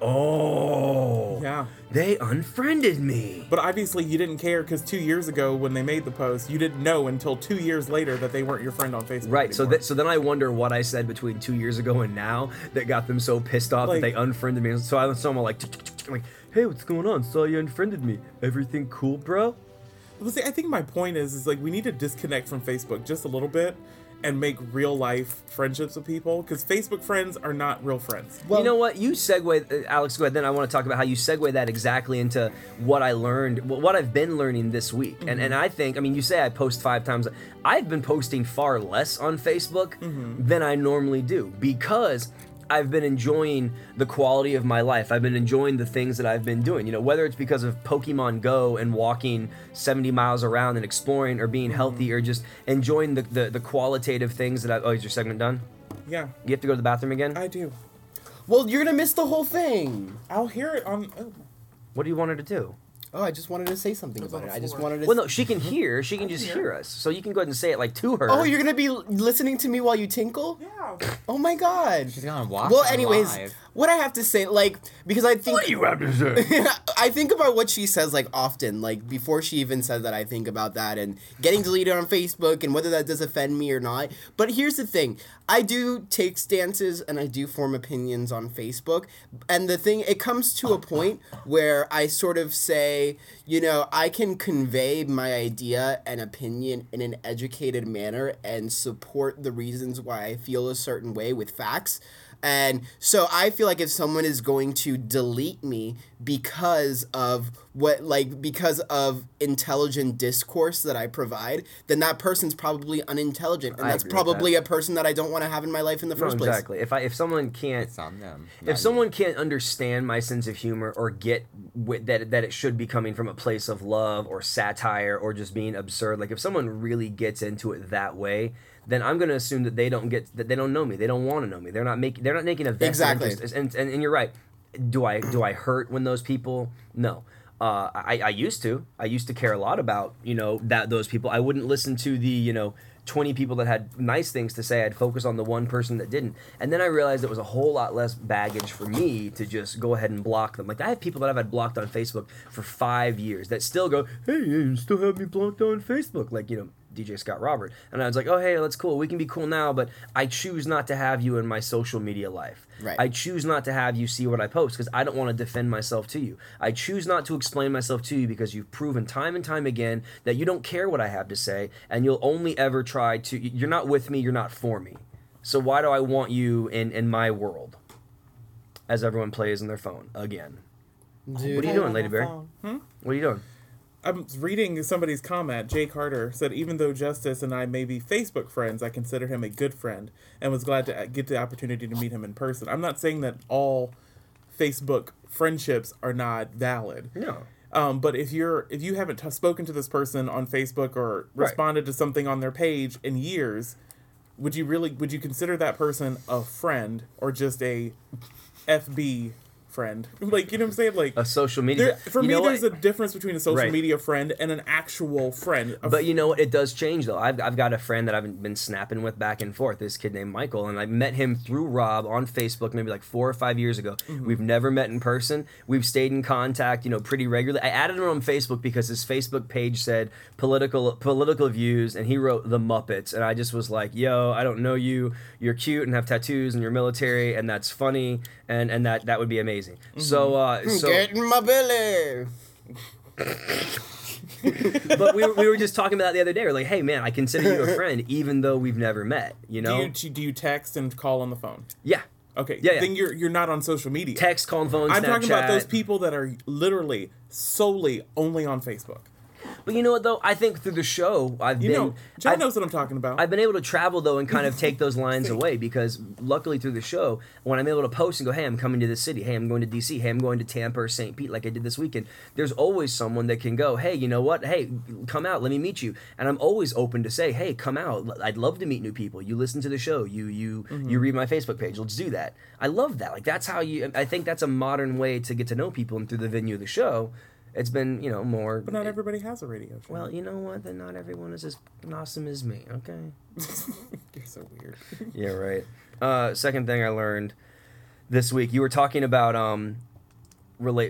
[SPEAKER 4] oh,
[SPEAKER 6] Yeah.
[SPEAKER 4] they unfriended me.
[SPEAKER 6] But obviously you didn't care because 2 years ago when they made the post, you didn't know until 2 years later that they weren't your friend on Facebook.
[SPEAKER 4] Right, so
[SPEAKER 6] anymore.
[SPEAKER 4] so then I wonder what I said between 2 years ago and now that got them so pissed off that
[SPEAKER 6] Like-
[SPEAKER 4] they unfriended me. So I saw them like, hey, what's going on? Saw you unfriended me. Everything cool, bro?
[SPEAKER 6] Well, see, I think my point is like we need to disconnect from Facebook just a little bit and make real life friendships with people because Facebook friends are not real friends.
[SPEAKER 5] Well,
[SPEAKER 4] you know what? You segue, Alex, go ahead. Then I want to talk about how you segue that exactly into what I learned, what I've been learning this week. And I think, I mean, you say I post 5 times. I've been posting far less on Facebook than I normally do because I've been enjoying the quality of my life. I've been enjoying the things that I've been doing. You know, whether it's because of Pokemon Go and walking 70 miles around and exploring or being healthy or just enjoying the qualitative things that oh, is your segment done?
[SPEAKER 6] Yeah,
[SPEAKER 4] You have to go to the bathroom again?
[SPEAKER 6] I do.
[SPEAKER 5] well, you're gonna miss the whole thing.
[SPEAKER 6] I'll hear it on. Oh.
[SPEAKER 4] What do you want her to do?
[SPEAKER 5] Oh, I just wanted to say something about it. I just wanted to.
[SPEAKER 4] Well, no, she can hear. She can just hear us. So you can go ahead and say it like to her.
[SPEAKER 5] Oh, you're gonna be listening to me while you tinkle?
[SPEAKER 6] Yeah.
[SPEAKER 5] Oh my god.
[SPEAKER 1] She's gonna watch.
[SPEAKER 5] Well,
[SPEAKER 1] it
[SPEAKER 5] anyways,
[SPEAKER 1] live.
[SPEAKER 5] what I have to say, like, because I think
[SPEAKER 4] What do you have to say?
[SPEAKER 5] I think about what she says like often, like before she even says that. I think about that and getting deleted on Facebook and whether that does offend me or not. But here's the thing: I do take stances and I do form opinions on Facebook. And the thing, it comes to a point where I sort of say, you know, I can convey my idea and opinion in an educated manner and support the reasons why I feel a certain way with facts. And so I feel like if someone is going to delete me because of because of intelligent discourse that I provide, then that person's probably unintelligent, and
[SPEAKER 4] I
[SPEAKER 5] that's
[SPEAKER 4] agree with
[SPEAKER 5] probably a person that I don't want to have in my life in the
[SPEAKER 4] No,
[SPEAKER 5] first place.
[SPEAKER 4] exactly. If someone can't
[SPEAKER 1] It's on them.
[SPEAKER 4] if someone can't understand my sense of humor or get that it should be coming from a place of love or satire or just being absurd, like if someone really gets into it that way, then I'm going to assume that they don't know me. They don't want to know me. They're not making a vested
[SPEAKER 5] Exactly.
[SPEAKER 4] interest. And you're right. Do I hurt when those people? No. I used to. I used to care a lot about, those people. I wouldn't listen to the, 20 people that had nice things to say. I'd focus on the one person that didn't. And then I realized it was a whole lot less baggage for me to just go ahead and block them. Like I have people that I've had blocked on Facebook for 5 years that still go, hey, you still have me blocked on Facebook. Like, DJ Scott Robert. And I was like, oh, hey, that's cool. We can be cool now, but I choose not to have you in my social media life.
[SPEAKER 5] Right.
[SPEAKER 4] I choose not to have you see what I post because I don't want to defend myself to you. I choose not to explain myself to you because you've proven time and time again that you don't care what I have to say and you'll only ever try to, you're not with me, you're not for me. So why do I want you in my world? As everyone plays on their phone again.
[SPEAKER 5] Dude,
[SPEAKER 4] What are you doing, Lady Berry? What are you doing?
[SPEAKER 6] I'm reading somebody's comment. Jay Carter said, even though Justice and I may be Facebook friends, I consider him a good friend and was glad to get the opportunity to meet him in person. I'm not saying that all Facebook friendships are not valid.
[SPEAKER 4] No.
[SPEAKER 6] But if you haven't spoken to this person on Facebook or
[SPEAKER 4] Right.
[SPEAKER 6] responded to something on their page in years, would you consider that person a friend or just a FB friend? Like, you know what I'm saying? Like
[SPEAKER 4] A social media.
[SPEAKER 6] for
[SPEAKER 4] You
[SPEAKER 6] me,
[SPEAKER 4] know
[SPEAKER 6] there's
[SPEAKER 4] what?
[SPEAKER 6] a difference between a social
[SPEAKER 4] Right.
[SPEAKER 6] media friend and an actual friend.
[SPEAKER 4] But you know what? It does change, though. I've got a friend that I've been snapping with back and forth, this kid named Michael, and I met him through Rob on Facebook maybe like 4 or 5 years ago. We've never met in person. We've stayed in contact, pretty regularly. I added him on Facebook because his Facebook page said political views, and he wrote The Muppets, and I just was like, yo, I don't know you. You're cute and have tattoos and you're military, and that's funny, and that would be amazing. So
[SPEAKER 5] get in my belly.
[SPEAKER 4] but we were just talking about that the other day. We're like, hey man, I consider you a friend even though we've never met.
[SPEAKER 6] Do you text and call on the phone?
[SPEAKER 4] Yeah.
[SPEAKER 6] Okay.
[SPEAKER 4] Yeah.
[SPEAKER 6] Then you're not on social media.
[SPEAKER 4] Text, call, phone,
[SPEAKER 6] I'm
[SPEAKER 4] Snapchat.
[SPEAKER 6] talking about those people that are literally solely only on Facebook.
[SPEAKER 4] But you know what though? I think through the show,
[SPEAKER 6] Joe knows what I'm talking about.
[SPEAKER 4] I've been able to travel though and kind of take those lines away because luckily through the show, when I'm able to post and go, hey, I'm coming to this city. Hey, I'm going to DC. Hey, I'm going to Tampa or St. Pete like I did this weekend. There's always someone that can go, hey, you know what? Hey, come out. Let me meet you. And I'm always open to say, hey, come out. I'd love to meet new people. You listen to the show. You read my Facebook page. Let's do that. I love that. Like that's how I think that's a modern way to get to know people, and through the venue of the show, it's been, more.
[SPEAKER 6] But not everybody has a radio show.
[SPEAKER 4] Well, you know what? Then not everyone is as awesome as me. Okay.
[SPEAKER 6] You're so weird.
[SPEAKER 4] Yeah, right. Second thing I learned this week, you were talking about wait.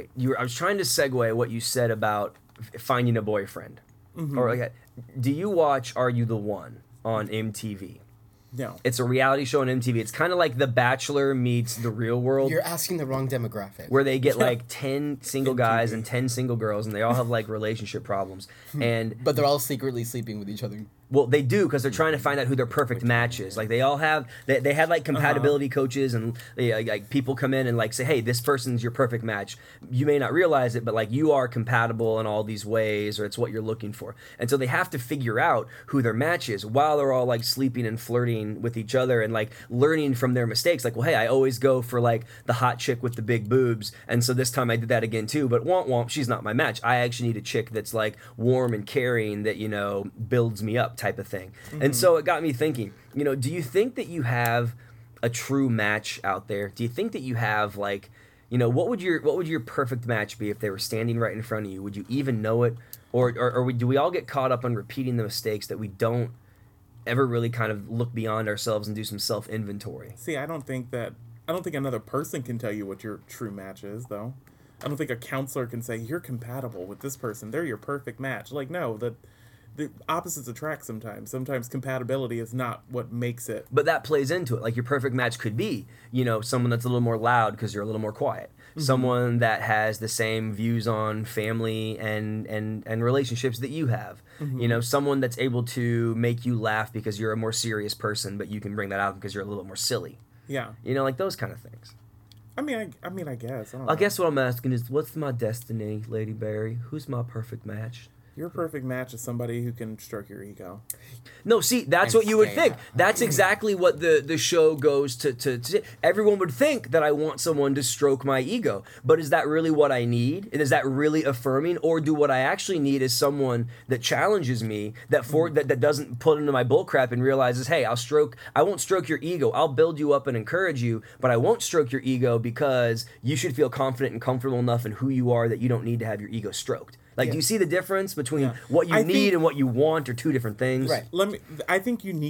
[SPEAKER 4] I was trying to segue what you said about finding a boyfriend. Or like, do you watch Are You the One on MTV?
[SPEAKER 6] No.
[SPEAKER 4] It's a reality show on MTV. It's kind of like The Bachelor meets The Real World.
[SPEAKER 5] You're asking the wrong demographic.
[SPEAKER 4] Where they get like 10 single guys and 10 single girls, and they all have like relationship problems.
[SPEAKER 5] But they're all secretly sleeping with each other.
[SPEAKER 4] Well, they do because they're trying to find out who their perfect match is. Like they all have, they had like compatibility coaches, and like people come in and like say, hey, this person's your perfect match. You may not realize it, but like you are compatible in all these ways, or it's what you're looking for. And so they have to figure out who their match is while they're all like sleeping and flirting with each other and like learning from their mistakes. Like, well, hey, I always go for like the hot chick with the big boobs, and so this time I did that again too. But womp womp, she's not my match. I actually need a chick that's like warm and caring, that builds me up, type of thing. And so it got me thinking, do you think that you have a true match out there? Do you think that you have like, what would your perfect match be if they were standing right in front of you? Would you even know it? Or do we all get caught up on repeating the mistakes that we don't ever really kind of look beyond ourselves and do some self-inventory?
[SPEAKER 6] See, I don't think another person can tell you what your true match is, though. I don't think a counselor can say, you're compatible with this person. They're your perfect match. Like, no, the opposites attract sometimes. Sometimes compatibility is not what makes it.
[SPEAKER 4] But that plays into it. Like your perfect match could be, someone that's a little more loud because you're a little more quiet. Someone that has the same views on family and relationships that you have. Someone that's able to make you laugh because you're a more serious person, but you can bring that out because you're a little bit more silly.
[SPEAKER 6] Yeah.
[SPEAKER 4] Like those kind of things.
[SPEAKER 6] I guess.
[SPEAKER 4] I guess what I'm asking is, what's my destiny, Lady Berry? Who's my perfect match?
[SPEAKER 6] Your perfect match is somebody who can stroke your ego.
[SPEAKER 4] No, see, that's what you would think. That's exactly what the show goes to. Everyone would think that I want someone to stroke my ego. But is that really what I need? Is that really affirming? Or do what I actually need is someone that challenges me, that doesn't put into my bullcrap and realizes, hey, I won't stroke your ego. I'll build you up and encourage you, but I won't stroke your ego because you should feel confident and comfortable enough in who you are that you don't need to have your ego stroked. Like, do you see the difference between what you need and what you want are two different things?
[SPEAKER 5] Right.
[SPEAKER 6] I think you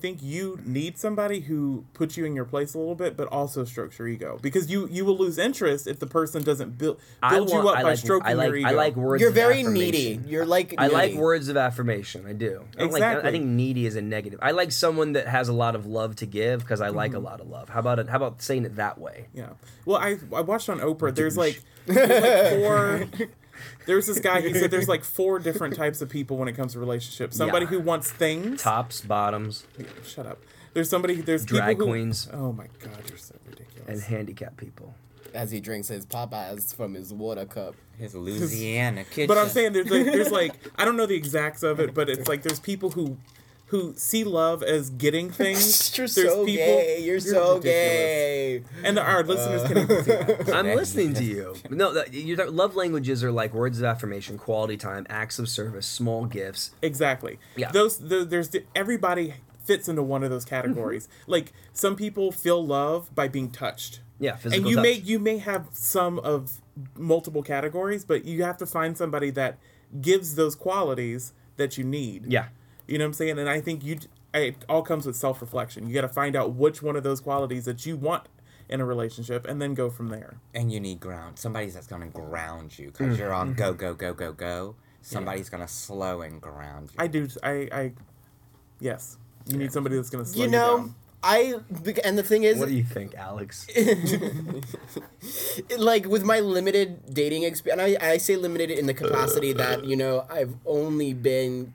[SPEAKER 6] need somebody who puts you in your place a little bit, but also strokes your ego, because you will lose interest if the person doesn't build you up by stroking your ego.
[SPEAKER 4] I like words.
[SPEAKER 5] You're
[SPEAKER 4] of
[SPEAKER 5] very
[SPEAKER 4] affirmation.
[SPEAKER 5] needy. You're like
[SPEAKER 4] I like
[SPEAKER 5] needy.
[SPEAKER 4] words of affirmation. I do.
[SPEAKER 6] Exactly.
[SPEAKER 4] I think needy is a negative. I like someone that has a lot of love to give because I like a lot of love. How about saying it that way?
[SPEAKER 6] Yeah. Well, I watched on Oprah. There's like 4. There's this guy, he said there's like 4 different types of people when it comes to relationships. Somebody who wants things.
[SPEAKER 4] Tops, bottoms.
[SPEAKER 6] Shut up. There's
[SPEAKER 4] drag
[SPEAKER 6] people
[SPEAKER 4] queens.
[SPEAKER 6] Oh my God, you're so ridiculous.
[SPEAKER 4] And handicapped people.
[SPEAKER 5] As he drinks his Popeyes from his water cup.
[SPEAKER 1] His Louisiana kitchen.
[SPEAKER 6] But I'm saying there's like I don't know the exacts of it, but it's like there's people who see love as getting things.
[SPEAKER 5] You're
[SPEAKER 6] There's
[SPEAKER 5] so
[SPEAKER 6] people,
[SPEAKER 5] gay. You're so
[SPEAKER 6] ridiculous.
[SPEAKER 5] gay.
[SPEAKER 6] And our listeners can even see that.
[SPEAKER 4] I'm listening to you. No, love languages are like words of affirmation, quality time, acts of service, small gifts.
[SPEAKER 6] Exactly.
[SPEAKER 4] Yeah.
[SPEAKER 6] Everybody fits into one of those categories. Like some people feel love by being touched.
[SPEAKER 4] Yeah, physical
[SPEAKER 6] and
[SPEAKER 4] touch.
[SPEAKER 6] you may have some of multiple categories, but you have to find somebody that gives those qualities that you need.
[SPEAKER 4] Yeah.
[SPEAKER 6] You know what I'm saying? And I think it all comes with self-reflection. You got to find out which one of those qualities that you want in a relationship, and then go from there.
[SPEAKER 1] And you need ground. Somebody that's going to ground you, because you're on go, go, go, go, go. Somebody's going to slow and ground you.
[SPEAKER 6] Yes. You need somebody that's going to slow you
[SPEAKER 5] know,
[SPEAKER 6] down.
[SPEAKER 5] And the thing is,
[SPEAKER 4] What do you think, Alex?
[SPEAKER 5] like with my limited dating experience, and I say limited in the capacity that, I've only been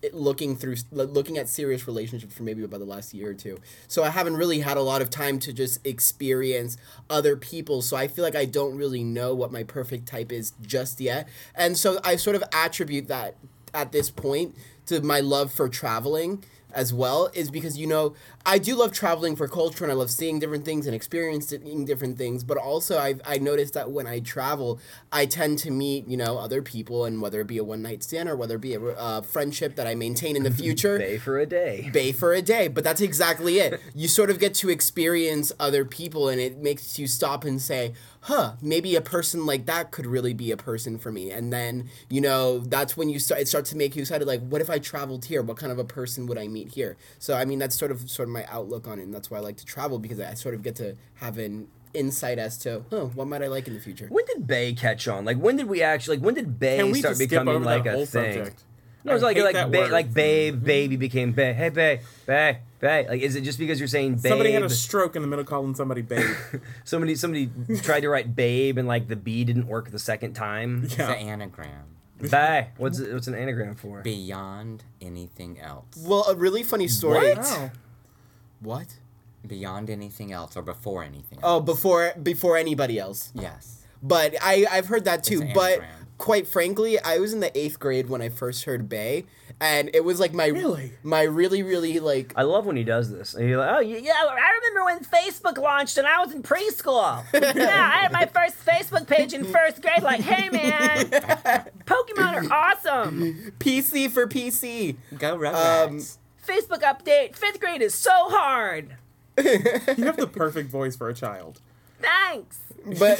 [SPEAKER 5] looking at serious relationships for maybe about the last year or two. So I haven't really had a lot of time to just experience other people. So I feel like I don't really know what my perfect type is just yet. And so I sort of attribute that at this point to my love for traveling as well, is because, you know, I do love traveling for culture and I love seeing different things and experiencing different things, but also I noticed that when I travel, I tend to meet, you know, other people, and whether it be a one-night stand or whether it be a friendship that I maintain in the future.
[SPEAKER 4] Bay for a day.
[SPEAKER 5] Bay for a day, but that's exactly it. You sort of get to experience other people, and it makes you stop and say, huh, maybe a person like that could really be a person for me. And then, you know, that's when it starts to make you excited, like, what if I traveled here? What kind of a person would I meet here? So, I mean, that's sort of my outlook on it, and that's why I like to travel, because I sort of get to have an insight as to, what might I like in the future?
[SPEAKER 4] When did Bay catch on? Like, when did we actually, like, when did
[SPEAKER 6] Can
[SPEAKER 4] Bay
[SPEAKER 6] we
[SPEAKER 4] start
[SPEAKER 6] just skip
[SPEAKER 4] becoming
[SPEAKER 6] over
[SPEAKER 4] like
[SPEAKER 6] that
[SPEAKER 4] a
[SPEAKER 6] whole
[SPEAKER 4] thing?
[SPEAKER 6] subject?
[SPEAKER 4] No, it was
[SPEAKER 6] I
[SPEAKER 4] like
[SPEAKER 6] hate
[SPEAKER 4] like
[SPEAKER 6] that
[SPEAKER 4] Bay,
[SPEAKER 6] word.
[SPEAKER 4] like babe, baby became Bay. Hey, Bay, Bay, Bay. Like, is it just because you're saying babe?
[SPEAKER 6] Somebody had a stroke in the middle calling somebody babe.
[SPEAKER 4] Somebody tried to write babe, and like the B didn't work the second time.
[SPEAKER 1] It's an anagram.
[SPEAKER 4] Bay. What's an anagram for?
[SPEAKER 1] Beyond anything else.
[SPEAKER 5] Well, a really funny story.
[SPEAKER 6] Wow.
[SPEAKER 5] What?
[SPEAKER 1] Beyond anything else, or before anything else.
[SPEAKER 5] Oh, before anybody else.
[SPEAKER 1] Yes.
[SPEAKER 5] But I've heard that too.
[SPEAKER 1] It's an
[SPEAKER 5] But
[SPEAKER 1] anagram.
[SPEAKER 5] quite frankly, I was in the 8th grade when I first heard Bay, and it was like my
[SPEAKER 6] Really?
[SPEAKER 5] really like.
[SPEAKER 4] I love when he does this. And you're like, oh yeah, I remember when Facebook launched and I was in preschool. Yeah, I had my first Facebook page in 1st grade. Like, hey man, Pokemon are awesome.
[SPEAKER 5] PC for PC.
[SPEAKER 1] Go Rugrats.
[SPEAKER 4] Facebook update. 5th grade is so hard.
[SPEAKER 6] You have the perfect voice for a child.
[SPEAKER 4] Thanks.
[SPEAKER 5] But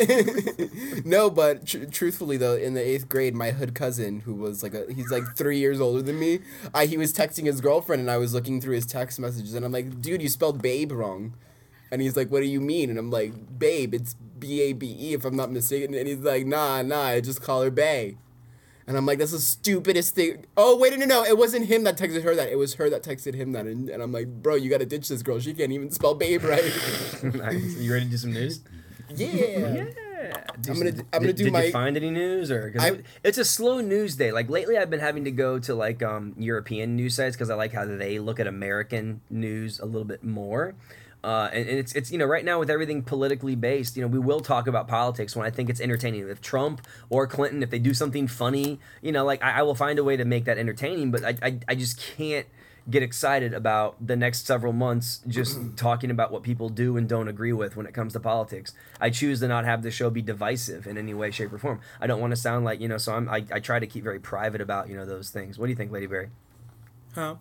[SPEAKER 5] no, but truthfully though, in the 8th grade, my hood cousin, who was he's like 3 years older than me, he was texting his girlfriend, and I was looking through his text messages, and I'm like, dude, you spelled babe wrong. And he's like, what do you mean? And I'm like, babe, it's B-A-B-E if I'm not mistaken. And he's like, nah, I just call her Bay. And I'm like, that's the stupidest thing. Oh, wait, no, it wasn't him that texted her that. It was her that texted him that. And I'm like, bro, you gotta ditch this girl. She can't even spell babe right.
[SPEAKER 4] Nice. You ready to do some news?
[SPEAKER 5] Yeah. I'm gonna do
[SPEAKER 4] Did
[SPEAKER 5] my.
[SPEAKER 4] you find any news, or 'cause it's a slow news day? Like lately, I've been having to go to like European news sites because I like how they look at American news a little bit more. And it's you know, right now with everything politically based, you know, we will talk about politics when I think it's entertaining. If Trump or Clinton, if they do something funny, you know, like I will find a way to make that entertaining. But I just can't get excited about the next several months just talking about what people do and don't agree with when it comes to politics. I choose to not have the show be divisive in any way, shape, or form. I don't want to sound like, you know, so I try to keep very private about, you know, those things. What do you think, Lady Berry?
[SPEAKER 6] Huh?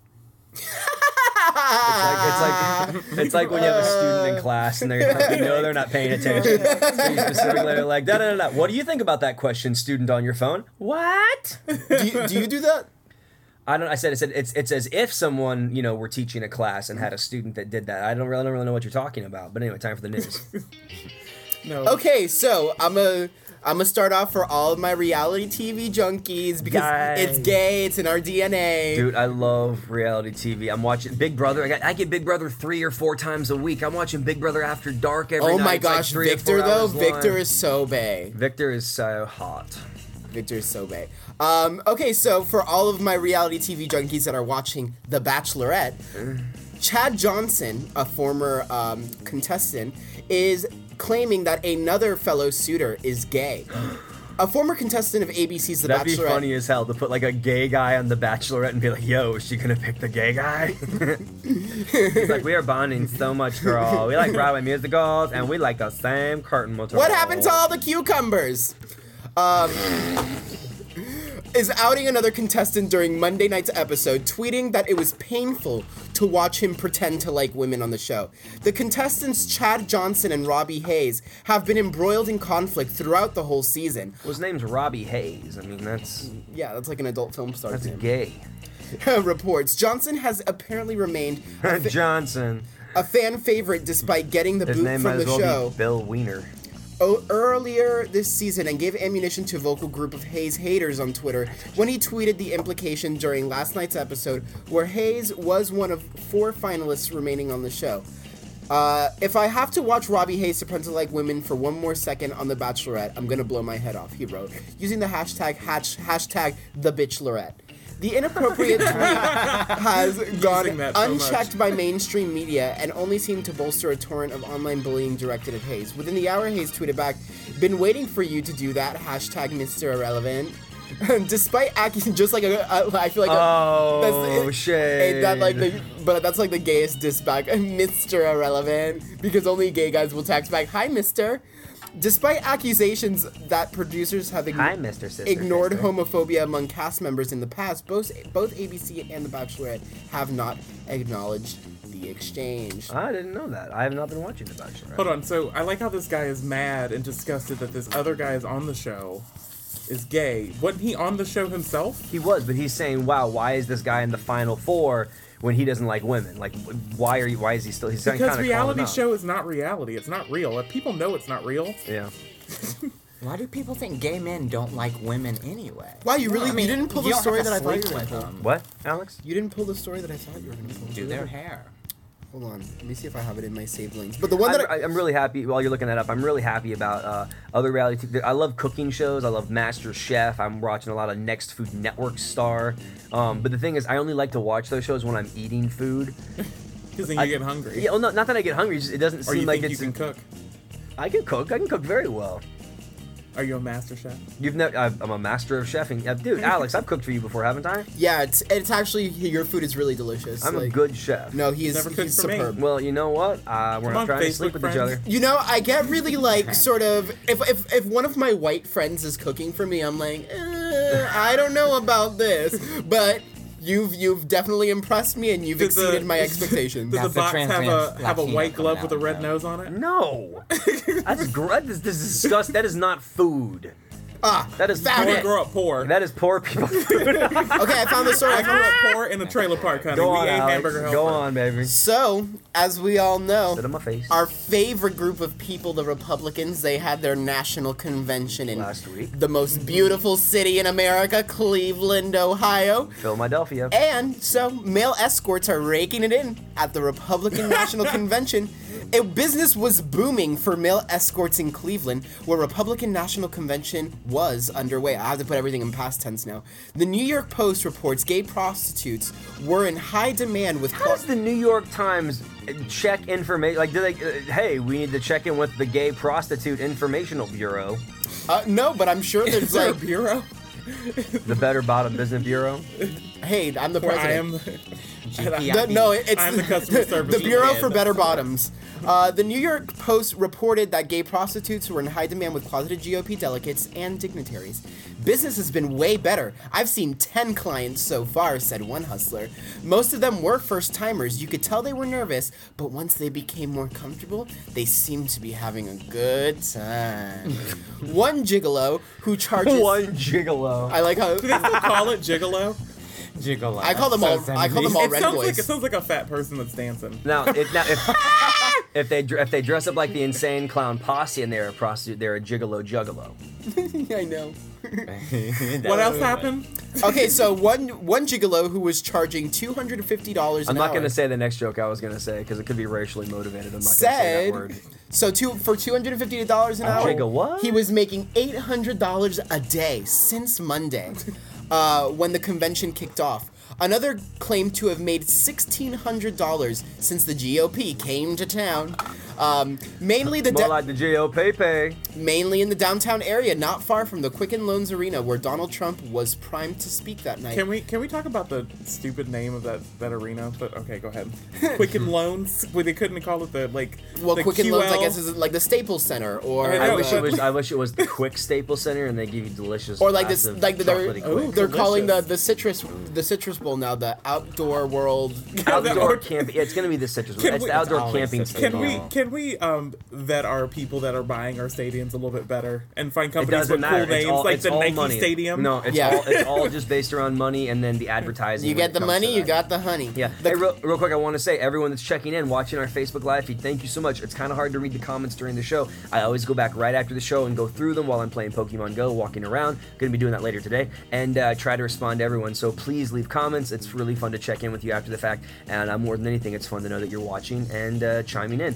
[SPEAKER 4] It's like when you have a student in class and they're not paying attention. So you specifically are like, da. What do you think about that question, student on your phone? What?
[SPEAKER 5] Do you do that?
[SPEAKER 4] I said it's as if someone, you know, were teaching a class and had a student that did that. I don't really know what you're talking about. But anyway, time for the news.
[SPEAKER 6] No.
[SPEAKER 5] Okay, so I'm gonna start off for all of my reality TV junkies because it's gay. It's in our DNA.
[SPEAKER 4] Dude, I love reality TV. I'm watching Big Brother. I get Big Brother 3 or 4 times a week. I'm watching Big Brother After Dark every night.
[SPEAKER 5] Oh my
[SPEAKER 4] It's like
[SPEAKER 5] gosh,
[SPEAKER 4] 3 or 4
[SPEAKER 5] Victor though.
[SPEAKER 4] hours long.
[SPEAKER 5] Victor is so bae.
[SPEAKER 4] Victor is so hot.
[SPEAKER 5] Victor is so bae. Okay, so for all of my reality TV junkies that are watching The Bachelorette, Chad Johnson, a former contestant, is claiming that another fellow suitor is gay. A former contestant of ABC's The
[SPEAKER 4] That'd be
[SPEAKER 5] Bachelorette.
[SPEAKER 4] funny as hell to put like a gay guy on The Bachelorette and be like, yo, is she gonna pick the gay guy? He's like, we are bonding so much, girl. We like Broadway musicals and we like the same curtain motor.
[SPEAKER 5] What happened to all the cucumbers? Is outing another contestant during Monday night's episode, tweeting that it was painful to watch him pretend to like women on the show. The contestants Chad Johnson and Robbie Hayes have been embroiled in conflict throughout the whole season.
[SPEAKER 4] Well, his name's Robbie Hayes. I mean, that's
[SPEAKER 5] Like an adult film star.
[SPEAKER 4] that's
[SPEAKER 5] name.
[SPEAKER 4] gay.
[SPEAKER 5] Reports. Johnson has apparently remained
[SPEAKER 4] Johnson.
[SPEAKER 5] a fan favorite despite getting the
[SPEAKER 4] His
[SPEAKER 5] boot
[SPEAKER 4] name
[SPEAKER 5] from
[SPEAKER 4] might
[SPEAKER 5] the
[SPEAKER 4] as well
[SPEAKER 5] show.
[SPEAKER 4] be Bill Wiener.
[SPEAKER 5] Earlier this season and gave ammunition to a vocal group of Hayes haters on Twitter when he tweeted the implication during last night's episode where Hayes was one of 4 finalists remaining on the show. If I have to watch Robbie Hayes pretend to like women for one more second on The Bachelorette, I'm gonna blow my head off, he wrote, using the hashtag The Bitchlorette. The inappropriate tweet has gone
[SPEAKER 6] that so
[SPEAKER 5] unchecked
[SPEAKER 6] much.
[SPEAKER 5] by mainstream media and only seemed to bolster a torrent of online bullying directed at Hayes. Within the hour, Hayes tweeted back, "Been waiting for you to do that. Hashtag Mr. Irrelevant." Despite just like I feel like
[SPEAKER 4] shade.
[SPEAKER 5] but that's like the gayest diss back, Mr. Irrelevant, because only gay guys will text back, "Hi, Mister." Despite accusations that producers have
[SPEAKER 4] Hi, Mr. Sister
[SPEAKER 5] ignored
[SPEAKER 4] Sister.
[SPEAKER 5] homophobia among cast members in the past, both ABC and The Bachelorette have not acknowledged the exchange.
[SPEAKER 4] I didn't know that. I have not been watching The Bachelor.
[SPEAKER 6] Hold on. So I like how this guy is mad and disgusted that this other guy is on the show is gay. Wasn't he on the show himself?
[SPEAKER 4] He was, but he's saying, "Wow, why is this guy in the final four when he doesn't like women? Like, why is he still?" He's kind
[SPEAKER 6] Because
[SPEAKER 4] of
[SPEAKER 6] reality show is not reality. It's not real. People know it's not real.
[SPEAKER 4] Yeah.
[SPEAKER 1] Why do people think gay men don't like women anyway?
[SPEAKER 5] Wow, you really you didn't pull the
[SPEAKER 1] You don't
[SPEAKER 5] story
[SPEAKER 1] have to
[SPEAKER 5] that I thought you
[SPEAKER 1] sleep
[SPEAKER 5] were going
[SPEAKER 1] with
[SPEAKER 5] to pull.
[SPEAKER 1] them.
[SPEAKER 4] What, Alex?
[SPEAKER 5] You didn't pull the story that I thought you were going to pull.
[SPEAKER 1] Do their hair.
[SPEAKER 5] Hold on, let me see if I have it in my saved links. But the one that
[SPEAKER 4] I'm really happy. While you're looking that up, I'm really happy about other reality. I love cooking shows. I love Master Chef. I'm watching a lot of Next Food Network Star. But the thing is, I only like to watch those shows when I'm eating food.
[SPEAKER 6] Because then you get hungry.
[SPEAKER 4] Yeah, well, not that I get hungry. Just, it doesn't
[SPEAKER 6] Or
[SPEAKER 4] seem
[SPEAKER 6] you
[SPEAKER 4] like
[SPEAKER 6] think
[SPEAKER 4] it's.
[SPEAKER 6] you can cook.
[SPEAKER 4] I can cook. I can cook very well.
[SPEAKER 6] Are you a master chef?
[SPEAKER 4] You've never. I'm a master of chefing. Dude, Alex, I've cooked for you before, haven't I?
[SPEAKER 5] yeah, it's actually your food is really delicious.
[SPEAKER 4] I'm a
[SPEAKER 5] like-
[SPEAKER 4] good chef.
[SPEAKER 5] No, he's
[SPEAKER 6] Never cooked for me.
[SPEAKER 5] superb.
[SPEAKER 4] Well, you know what? We're
[SPEAKER 6] on,
[SPEAKER 4] not trying to sleep
[SPEAKER 6] Facebook
[SPEAKER 4] with each other.
[SPEAKER 6] friends.
[SPEAKER 5] You know, I get really like sort of if one of my white friends is cooking for me, I'm like, I don't know about this, but you've definitely impressed me and you've
[SPEAKER 6] Does the-
[SPEAKER 5] exceeded my expectations.
[SPEAKER 6] Does the
[SPEAKER 1] That's the
[SPEAKER 6] box have a
[SPEAKER 1] Latino
[SPEAKER 6] white glove
[SPEAKER 1] coming
[SPEAKER 6] with a
[SPEAKER 1] out,
[SPEAKER 6] red
[SPEAKER 1] though.
[SPEAKER 6] nose on it?
[SPEAKER 4] No, that's gross. This is disgusting. That is not food. That is
[SPEAKER 5] found
[SPEAKER 6] I
[SPEAKER 5] it.
[SPEAKER 6] grew up poor.
[SPEAKER 4] That is poor people food.
[SPEAKER 5] Okay, I found the story.
[SPEAKER 6] I grew up poor in a trailer park, honey.
[SPEAKER 4] Go
[SPEAKER 6] We
[SPEAKER 4] on,
[SPEAKER 6] ate
[SPEAKER 4] Alex.
[SPEAKER 6] hamburger helper.
[SPEAKER 4] Go on, baby.
[SPEAKER 5] So, as we all know,
[SPEAKER 4] Sit on my face.
[SPEAKER 5] our favorite group of people, the Republicans, they had their national convention in
[SPEAKER 4] Last week.
[SPEAKER 5] the most beautiful city in America, Cleveland, Ohio.
[SPEAKER 4] Philadelphia.
[SPEAKER 5] And so, male escorts are raking it in at the Republican National Convention. Business was booming for male escorts in Cleveland, where Republican National Convention was underway. I have to put everything in past tense now. The New York Post reports gay prostitutes were in high demand with...
[SPEAKER 4] How does the New York Times check information? Like, do they? Hey, we need to check in with the Gay Prostitute Informational Bureau,
[SPEAKER 5] no, but I'm sure there's
[SPEAKER 6] Is there a
[SPEAKER 5] like...
[SPEAKER 6] bureau?
[SPEAKER 4] the Better Bottom Business Bureau.
[SPEAKER 5] Hey, I'm the
[SPEAKER 6] Where I
[SPEAKER 5] president.
[SPEAKER 6] am.
[SPEAKER 5] No, it's
[SPEAKER 6] I'm the customer service.
[SPEAKER 5] the Bureau
[SPEAKER 6] GM.
[SPEAKER 5] for Better Bottoms. The New York Post reported that gay prostitutes were in high demand with closeted GOP delegates and dignitaries. Business has been way better. I've seen 10 clients so far, said one hustler. Most of them were first-timers. You could tell they were nervous, but once they became more comfortable, they seemed to be having a good time. One gigolo who charges...
[SPEAKER 4] One gigolo.
[SPEAKER 5] I like how...
[SPEAKER 6] Do they still call it gigolo?
[SPEAKER 1] Jiggle.
[SPEAKER 5] I call them all
[SPEAKER 6] It
[SPEAKER 5] red boys.
[SPEAKER 6] sounds like a fat person that's dancing.
[SPEAKER 4] Now, if they dress up like the insane clown posse and they're a prostitute, they're a gigolo juggalo.
[SPEAKER 5] I know.
[SPEAKER 6] What else happened?
[SPEAKER 5] Okay, so one gigolo who was charging $250 an hour.
[SPEAKER 4] I'm not going to say the next joke I was going to say because it could be racially motivated. I'm not going to say that word.
[SPEAKER 5] So for $250 an hour,
[SPEAKER 4] Jigga what?
[SPEAKER 5] he was making $800 a day since Monday, when the convention kicked off. Another claimed to have made $1,600 since the GOP came to town. Mainly
[SPEAKER 4] More like the GOP.
[SPEAKER 5] mainly in the downtown area, not far from the Quicken Loans Arena, where Donald Trump was primed to speak that night.
[SPEAKER 6] Can we talk about the stupid name of that arena? But okay, go ahead. Quicken Loans. Well, they couldn't call it the the
[SPEAKER 5] Quicken
[SPEAKER 6] QL.
[SPEAKER 5] Loans, I guess, is like the Staples Center, or
[SPEAKER 6] I
[SPEAKER 4] I
[SPEAKER 6] know,
[SPEAKER 4] wish it was the Quick Staples Center and they give you delicious.
[SPEAKER 5] or like this,
[SPEAKER 4] massive
[SPEAKER 5] like they're
[SPEAKER 4] chocolatey Quick.
[SPEAKER 5] they're calling the
[SPEAKER 6] delicious.
[SPEAKER 5] the Citrus Bowl now the Outdoor World.
[SPEAKER 4] outdoor camping. It's gonna be the Citrus.
[SPEAKER 6] Can
[SPEAKER 4] It's
[SPEAKER 6] we-
[SPEAKER 4] the outdoor
[SPEAKER 1] It's always
[SPEAKER 4] camping.
[SPEAKER 1] Citrus.
[SPEAKER 4] stadium.
[SPEAKER 6] Can we vet our people that are buying our stadiums a little bit better and find
[SPEAKER 4] It
[SPEAKER 6] companies
[SPEAKER 4] doesn't
[SPEAKER 6] with
[SPEAKER 4] matter.
[SPEAKER 6] cool names like
[SPEAKER 4] it's
[SPEAKER 6] the
[SPEAKER 4] all
[SPEAKER 6] Nike
[SPEAKER 4] money.
[SPEAKER 6] Stadium?
[SPEAKER 4] No, it's
[SPEAKER 5] Yeah.
[SPEAKER 4] all just based around money and then the advertising.
[SPEAKER 5] You
[SPEAKER 4] when
[SPEAKER 5] get
[SPEAKER 4] it
[SPEAKER 5] the
[SPEAKER 4] comes to
[SPEAKER 5] money, you
[SPEAKER 4] that.
[SPEAKER 5] got the honey.
[SPEAKER 4] Yeah.
[SPEAKER 5] The-
[SPEAKER 4] Hey, real quick, I want to say, everyone that's checking in, watching our Facebook Live feed, thank you so much. It's kind of hard to read the comments during the show. I always go back right after the show and go through them while I'm playing Pokemon Go, walking around. Going to be doing that later today, and try to respond to everyone. So please leave comments. It's really fun to check in with you after the fact, and more than anything, it's fun to know that you're watching and chiming in. And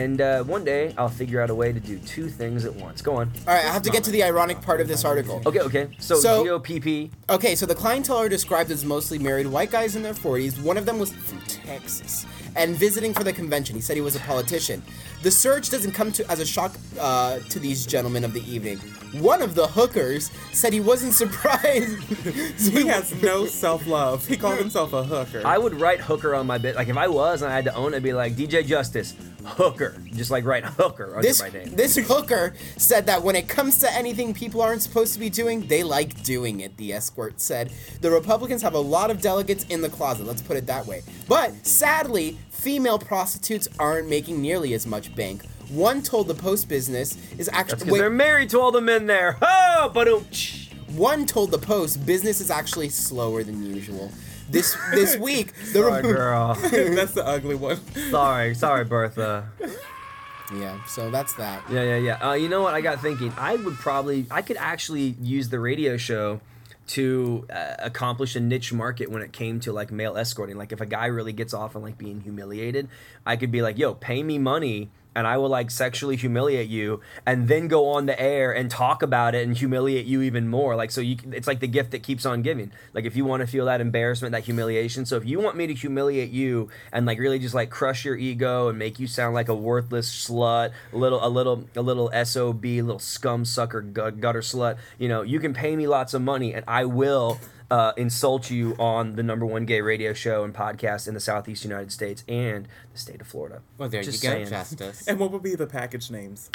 [SPEAKER 4] And one day I'll figure out a way to do two things at once. Go on.
[SPEAKER 5] All right, I have to get to the ironic part of this article.
[SPEAKER 4] Okay. So GOPP.
[SPEAKER 5] Okay, so the clientele are described as mostly married white guys in their 40s. One of them was from Texas and visiting for the convention. He said he was a politician. The surge doesn't come as a shock to these gentlemen of the evening. One of the hookers said he wasn't surprised.
[SPEAKER 6] He has no self-love. He called himself a hooker.
[SPEAKER 4] I would write hooker on my bit. Like if I was and I had to own it, I'd be like DJ Justice, hooker. Just like write hooker under my name.
[SPEAKER 5] This hooker said that when it comes to anything people aren't supposed to be doing, they like doing it, the escort said. The Republicans have a lot of delegates in the closet, let's put it that way. But sadly, female prostitutes aren't making nearly as much bank. One told the Post business is actually...
[SPEAKER 4] That's because they're married to all the men there. Oh, ba-doom.
[SPEAKER 5] One told the Post business is actually slower than usual. This week...
[SPEAKER 4] Sorry, girl.
[SPEAKER 6] That's the ugly one.
[SPEAKER 4] Sorry, Bertha.
[SPEAKER 5] Yeah, so that's that.
[SPEAKER 4] Yeah. You know what? I got thinking. I could actually use the radio show to accomplish a niche market when it came to like male escorting. Like if a guy really gets off on like being humiliated, I could be like, yo, pay me money and I will like sexually humiliate you and then go on the air and talk about it and humiliate you even more. Like, so it's like the gift that keeps on giving. Like if you want to feel that embarrassment, that humiliation. So if you want me to humiliate you and like really just like crush your ego and make you sound like a worthless slut, a little SOB, little scum sucker, gutter slut, you know, you can pay me lots of money and I will insult you on the #1 gay radio show and podcast in the Southeast United States and the state of Florida.
[SPEAKER 1] Well, there
[SPEAKER 4] Just
[SPEAKER 1] you go,
[SPEAKER 4] saying.
[SPEAKER 1] Justice.
[SPEAKER 6] And what would be the package names?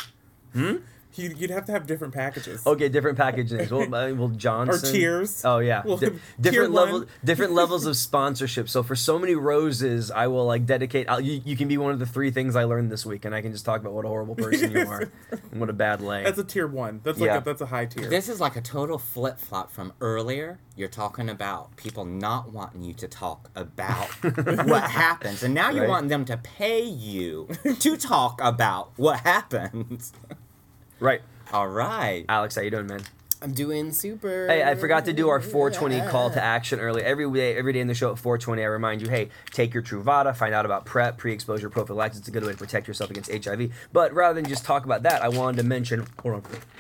[SPEAKER 6] You'd have to have different packages.
[SPEAKER 4] Okay, different package names. Well, Johnson.
[SPEAKER 6] Or tiers.
[SPEAKER 4] Oh yeah,
[SPEAKER 6] Well, tier
[SPEAKER 4] different
[SPEAKER 6] one.
[SPEAKER 4] different levels of sponsorship. So for so many roses, I will like dedicate. You can be one of the 3 things I learned this week, and I can just talk about what a horrible person you are and what a bad lay.
[SPEAKER 6] That's a tier 1. That's
[SPEAKER 4] Yeah.
[SPEAKER 6] like that's a high tier.
[SPEAKER 1] This is like a total flip-flop from earlier. You're talking about people not wanting you to talk about what happens. And now you
[SPEAKER 4] Right.
[SPEAKER 1] want them to pay you to talk about what happens.
[SPEAKER 4] Right,
[SPEAKER 1] All right.
[SPEAKER 4] Alex, how you doing, man?
[SPEAKER 5] I'm doing super.
[SPEAKER 4] Hey, I forgot to do our 420 call to action earlier. Every day in the show at 420, I remind you, hey, take your Truvada, find out about PrEP, pre-exposure prophylaxis. It's a good way to protect yourself against HIV. But rather than just talk about that, I wanted to mention. Hold on.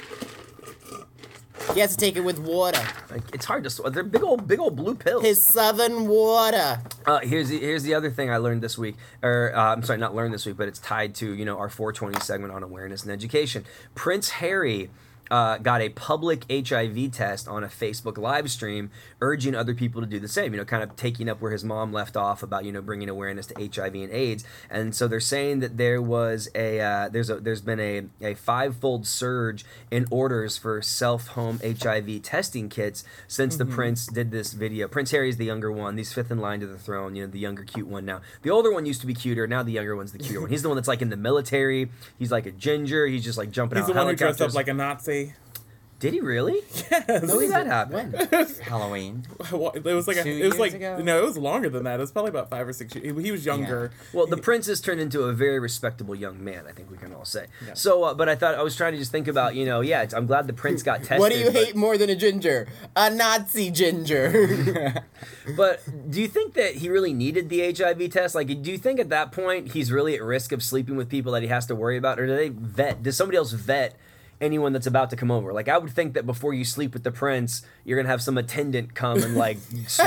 [SPEAKER 5] He has to take it with water.
[SPEAKER 4] Like, it's hard to swallow. They're big old blue pills.
[SPEAKER 5] His southern water.
[SPEAKER 4] Here's the other thing I learned this week, I'm sorry, not learned this week, but it's tied to our 420 segment on awareness and education. Prince Harry got a public HIV test on a Facebook live stream, urging other people to do the same. Kind of taking up where his mom left off about bringing awareness to HIV and AIDS. And so they're saying that there was there's been a 5-fold surge in orders for self-home HIV testing kits since the Prince did this video. Prince Harry is the younger one. He's 5th in line to the throne. The younger cute one now. The older one used to be cuter. Now the younger one's the cuter one. He's the one that's like in the military. He's like a ginger. He's just like jumping
[SPEAKER 6] He's
[SPEAKER 4] out
[SPEAKER 6] the one who dressed
[SPEAKER 4] helicopters.
[SPEAKER 6] up like a Nazi.
[SPEAKER 4] Did he really?
[SPEAKER 6] Yes.
[SPEAKER 4] When did that happen?
[SPEAKER 5] When?
[SPEAKER 1] Halloween.
[SPEAKER 6] It was like
[SPEAKER 1] 2
[SPEAKER 6] it was
[SPEAKER 1] years
[SPEAKER 6] like
[SPEAKER 1] ago?
[SPEAKER 6] no, it was longer than that. It was probably about 5 or 6 years. He was younger.
[SPEAKER 4] Well, the prince has turned into a very respectable young man, I think we can all say.
[SPEAKER 6] Yeah.
[SPEAKER 4] So, but I thought I was trying to just think about, I'm glad the prince got tested.
[SPEAKER 5] What do you
[SPEAKER 4] but-
[SPEAKER 5] hate more than a ginger? A Nazi ginger.
[SPEAKER 4] But do you think that he really needed the HIV test? Like, do you think at that point he's really at risk of sleeping with people that he has to worry about? Or does somebody else vet anyone that's about to come over? Like, I would think that before you sleep with the prince, you're gonna have some attendant come and like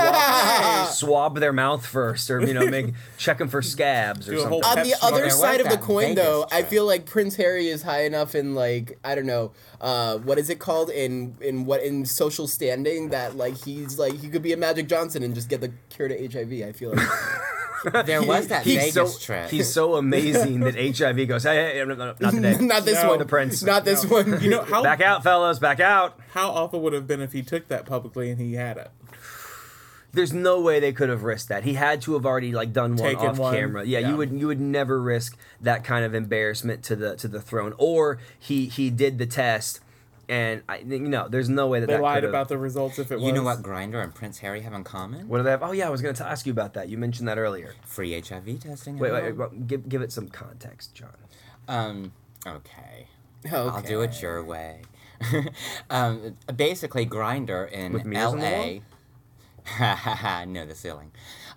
[SPEAKER 4] swab their mouth first, or check them for scabs or
[SPEAKER 6] Do a whole
[SPEAKER 4] something.
[SPEAKER 5] On the
[SPEAKER 6] Pep
[SPEAKER 5] other
[SPEAKER 1] There
[SPEAKER 5] side
[SPEAKER 1] was
[SPEAKER 5] of the
[SPEAKER 1] that
[SPEAKER 5] coin,
[SPEAKER 1] Vegas
[SPEAKER 5] though, I
[SPEAKER 1] trip.
[SPEAKER 5] feel like Prince Harry is high enough in I don't know, what is it called in social standing that he's he could be a Magic Johnson and just get the cure to HIV. I feel like.
[SPEAKER 1] There was that
[SPEAKER 4] He's
[SPEAKER 1] Vegas trip.
[SPEAKER 4] He's so amazing that HIV goes, hey, not today.
[SPEAKER 5] Not this
[SPEAKER 6] No.
[SPEAKER 5] one.
[SPEAKER 4] The prince.
[SPEAKER 5] Not this one.
[SPEAKER 6] How
[SPEAKER 4] Back out, fellas, back out.
[SPEAKER 6] how awful would it have been if he took that publicly and he had it?
[SPEAKER 4] There's no way they could have risked that. He had to have already done one
[SPEAKER 6] Taken
[SPEAKER 4] off
[SPEAKER 6] one,
[SPEAKER 4] camera. Yeah,
[SPEAKER 6] yeah.
[SPEAKER 4] you would never risk that kind of embarrassment to the throne. Or he did the test, and there's no way that
[SPEAKER 6] They
[SPEAKER 4] that
[SPEAKER 6] lied
[SPEAKER 4] could have-
[SPEAKER 6] about the results if it was.
[SPEAKER 1] You know what Grindr and Prince Harry have in common?
[SPEAKER 4] What do they have? Oh yeah, I was going to ask you about that. You mentioned that earlier.
[SPEAKER 1] Free HIV testing.
[SPEAKER 4] Wait, give it some context, John.
[SPEAKER 1] Okay.
[SPEAKER 5] Okay.
[SPEAKER 1] I'll do it your way. Basically, Grindr
[SPEAKER 4] With
[SPEAKER 1] in
[SPEAKER 4] mirrors on the
[SPEAKER 1] LA.
[SPEAKER 4] wall?
[SPEAKER 1] No, the ceiling.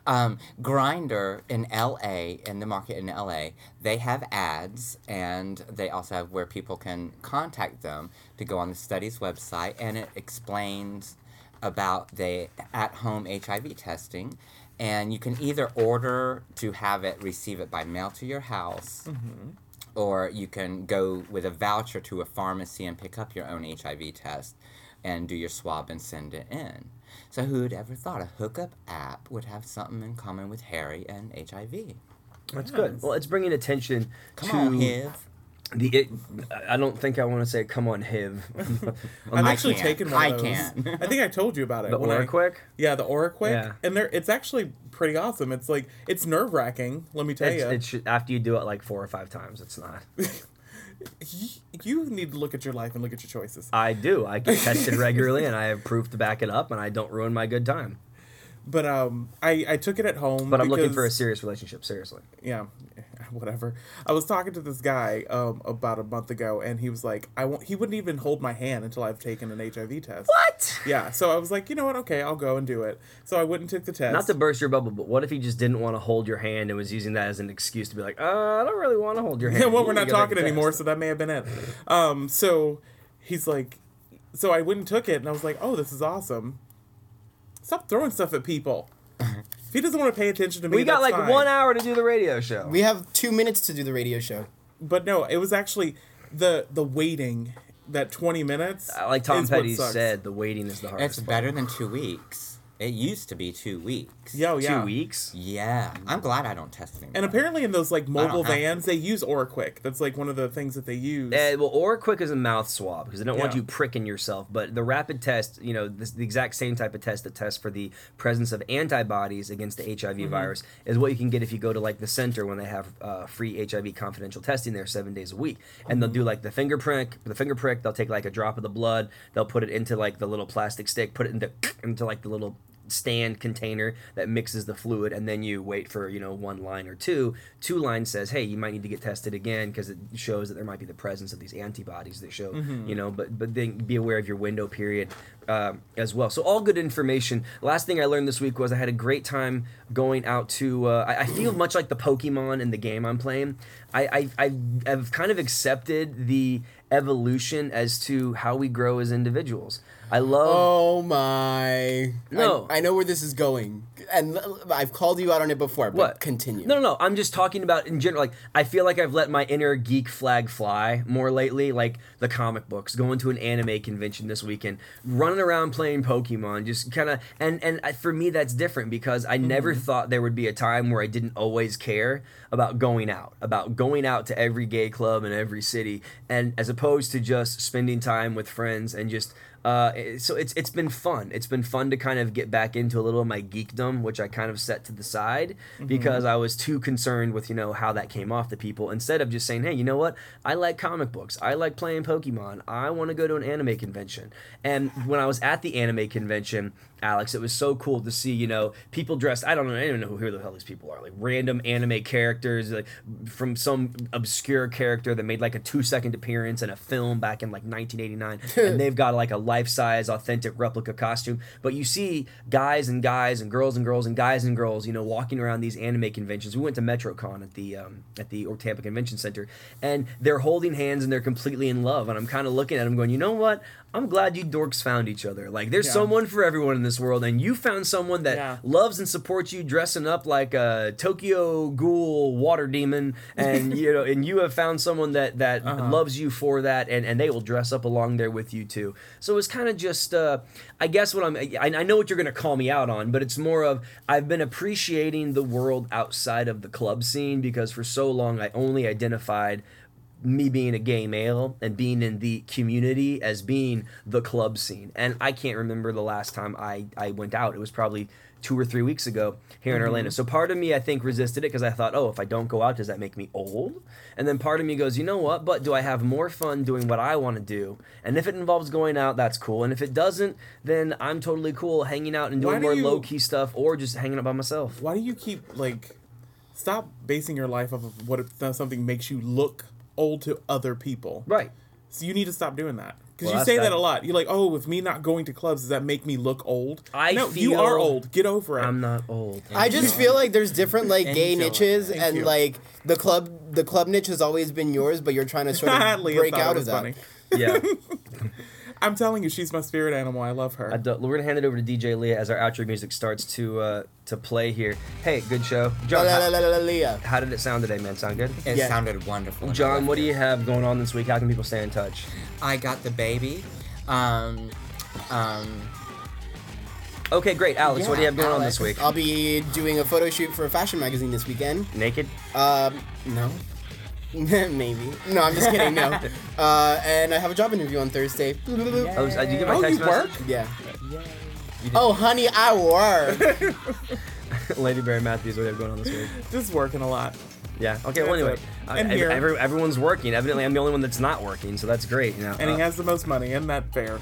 [SPEAKER 1] Grinder in LA, in the market in LA, they have ads, and they also have where people can contact them to go on the study's website, and it explains about the at-home HIV testing, and you can either order to have it receive it by mail to your house, or you can go with a voucher to a pharmacy and pick up your own HIV test and do your swab and send it in. So who'd ever thought a hookup app would have something in common with Harry and HIV?
[SPEAKER 4] That's good. Well, it's bringing attention
[SPEAKER 1] Come
[SPEAKER 4] to
[SPEAKER 1] on, HIV.
[SPEAKER 4] I don't think I want to say "come on, HIV."
[SPEAKER 6] I've
[SPEAKER 1] I
[SPEAKER 6] actually
[SPEAKER 1] can.
[SPEAKER 6] taken one
[SPEAKER 1] I
[SPEAKER 6] of those.
[SPEAKER 1] can.
[SPEAKER 6] I think I told you about it.
[SPEAKER 4] The
[SPEAKER 6] when
[SPEAKER 4] Oraquick?
[SPEAKER 6] Yeah, the Oraquick.
[SPEAKER 4] Yeah.
[SPEAKER 6] And it's actually pretty awesome. It's like, it's nerve-wracking, let me tell you.
[SPEAKER 4] It should, after you do it like 4 or 5 times, it's not.
[SPEAKER 6] You need to look at your life and look at your choices.
[SPEAKER 4] I do. I get tested regularly, and I have proof to back it up, and I don't ruin my good time.
[SPEAKER 6] But I took it at home.
[SPEAKER 4] But I'm looking
[SPEAKER 6] because-
[SPEAKER 4] for a serious relationship, seriously.
[SPEAKER 6] Yeah, whatever. I was talking to this guy about a month ago, and he was like, he wouldn't even hold my hand until I've taken an HIV test.
[SPEAKER 4] What?
[SPEAKER 6] Yeah, so I was like, you know what? Okay, I'll go and do it. So I went and took the test.
[SPEAKER 4] Not to burst your bubble, but what if he just didn't want to hold your hand and was using that as an excuse to be like, I don't really want to hold your hand.
[SPEAKER 6] Yeah, well,
[SPEAKER 4] You
[SPEAKER 6] we're
[SPEAKER 4] need
[SPEAKER 6] not
[SPEAKER 4] to go take
[SPEAKER 6] talking
[SPEAKER 4] a
[SPEAKER 6] anymore,
[SPEAKER 4] test."
[SPEAKER 6] so that may have been it. So he's like, so I went and took it, and I was like, oh, this is awesome. Stop throwing stuff at people. If he doesn't want to pay attention to me,
[SPEAKER 4] We got
[SPEAKER 6] that's
[SPEAKER 4] like
[SPEAKER 6] fine.
[SPEAKER 4] 1 hour to do the radio show.
[SPEAKER 5] We have 2 minutes to do the radio show.
[SPEAKER 6] But no, it was actually the waiting, that 20 minutes.
[SPEAKER 4] Like Tom
[SPEAKER 6] is what
[SPEAKER 4] Petty
[SPEAKER 6] sucks.
[SPEAKER 4] said, the waiting is the hardest
[SPEAKER 1] It's
[SPEAKER 4] part.
[SPEAKER 1] better than 2 weeks. It used to be 2 weeks.
[SPEAKER 6] Yo, yeah.
[SPEAKER 4] 2 weeks?
[SPEAKER 1] Yeah. I'm glad I don't test anymore.
[SPEAKER 6] And apparently in those like mobile
[SPEAKER 1] have to.
[SPEAKER 6] vans, they use Oraquick. That's like one of the things that they use.
[SPEAKER 4] Well, Oraquick is a mouth swab because they don't want
[SPEAKER 6] Yeah.
[SPEAKER 4] you pricking yourself. But the rapid test, this, the exact same type of test that tests for the presence of antibodies against the HIV virus is what you can get if you go to like the center when they have free HIV confidential testing there 7 days a week. And they'll do like the finger prick. They'll take like a drop of the blood. They'll put it into like the little plastic stick, put it into like the little stand container that mixes the fluid, and then you wait for 1 line or 2 lines says, hey, you might need to get tested again because it shows that there might be the presence of these antibodies that show but then be aware of your window period as well. So all good information. Last thing I learned this week was I had a great time going out to I feel much like the Pokemon in the game I'm playing. I've kind of accepted the evolution as to how we grow as individuals. I love
[SPEAKER 5] Oh my!
[SPEAKER 4] No.
[SPEAKER 5] I know where this is going, and I've called you out on it before. But
[SPEAKER 4] What?
[SPEAKER 5] Continue.
[SPEAKER 4] No. I'm just talking about in general. Like, I feel like I've let my inner geek flag fly more lately. Like the comic books, going to an anime convention this weekend, running around playing Pokemon, just kind of. And for me, that's different because I never thought there would be a time where I didn't always care about going out to every gay club in every city, and as opposed to just spending time with friends and just. So it's been fun. It's been fun to kind of get back into a little of my geekdom, which I kind of set to the side because I was too concerned with how that came off to people. Instead of just saying, hey, you know what? I like comic books. I like playing Pokemon. I want to go to an anime convention. And when I was at the anime convention, Alex, it was so cool to see, people dressed. I don't even know who the hell these people are. Like random anime characters, like from some obscure character that made like a 2-second appearance in a film back in like 1989, and they've got like a life-size, authentic replica costume. But you see guys and girls and girls and guys and girls, walking around these anime conventions. We went to MetroCon at the Tampa Convention Center, and they're holding hands and they're completely in love. And I'm kind of looking at them, going, you know what? I'm glad you dorks found each other. Like, there's someone for everyone in this world, and you found someone that loves and supports you, dressing up like a Tokyo Ghoul water demon, and and you have found someone that loves you for that, and they will dress up along there with you too. So it's kind of just, I guess what I know what you're gonna call me out on, but it's more of I've been appreciating the world outside of the club scene because for so long I only identified me being a gay male and being in the community as being the club scene. And I can't remember the last time I went out. It was probably 2 or 3 weeks ago here in Orlando. So part of me, I think, resisted it because I thought, if I don't go out, does that make me old? And then part of me goes, you know what? But do I have more fun doing what I want to do? And if it involves going out, that's cool. And if it doesn't, then I'm totally cool hanging out and doing more low-key stuff or just hanging out by myself.
[SPEAKER 6] Why do you keep, stop basing your life off of what if something makes you look old to other people?
[SPEAKER 4] Right.
[SPEAKER 6] So you need to stop doing that. Because
[SPEAKER 4] Well,
[SPEAKER 6] you say
[SPEAKER 4] that's
[SPEAKER 6] that a lot. You're like, oh, with me not going to clubs, does that make me look old? No, you
[SPEAKER 4] feel
[SPEAKER 6] are old. Get over it.
[SPEAKER 4] I'm not old.
[SPEAKER 5] I just feel like there's different like gay
[SPEAKER 1] Enjoy.
[SPEAKER 5] niches,
[SPEAKER 6] Thank
[SPEAKER 5] and
[SPEAKER 6] you.
[SPEAKER 5] like the club niche has always been yours, but you're trying to sort of
[SPEAKER 6] Leah
[SPEAKER 5] break
[SPEAKER 6] thought it
[SPEAKER 5] out
[SPEAKER 6] was
[SPEAKER 5] of that.
[SPEAKER 6] funny.
[SPEAKER 4] Yeah.
[SPEAKER 6] I'm telling you, she's my spirit animal. I love her.
[SPEAKER 4] We're gonna hand it over to DJ Leah as our outro music starts to play here. Hey, good show, John.
[SPEAKER 5] Leah.
[SPEAKER 4] How did it sound today, man? Sound good?
[SPEAKER 1] It
[SPEAKER 5] Yeah.
[SPEAKER 1] sounded wonderful. and I
[SPEAKER 4] John,
[SPEAKER 1] loved
[SPEAKER 4] what do
[SPEAKER 1] it.
[SPEAKER 4] you have going on this week? How can people stay in touch?
[SPEAKER 1] I got the baby.
[SPEAKER 4] Okay, great. Alex, what do you have going on this
[SPEAKER 1] Alex.
[SPEAKER 4] week?
[SPEAKER 5] I'll be doing a photo shoot for a fashion magazine this weekend.
[SPEAKER 4] Naked?
[SPEAKER 5] No. Maybe. No, I'm just kidding. No. And I have a job interview on Thursday.
[SPEAKER 4] Oh, did you get my
[SPEAKER 6] Oh,
[SPEAKER 4] text
[SPEAKER 6] you
[SPEAKER 4] message?
[SPEAKER 6] work?
[SPEAKER 5] Yeah. Oh, honey, I work.
[SPEAKER 4] Lady Barry Matthews, what do you have going on this week?
[SPEAKER 6] Just working a lot.
[SPEAKER 4] Yeah. Okay. Well,
[SPEAKER 6] That's
[SPEAKER 4] anyway,
[SPEAKER 6] it. And here.
[SPEAKER 4] everyone's working. Evidently, I'm the only one that's not working, so that's great. You know.
[SPEAKER 6] And he has the most money. Isn't that fair?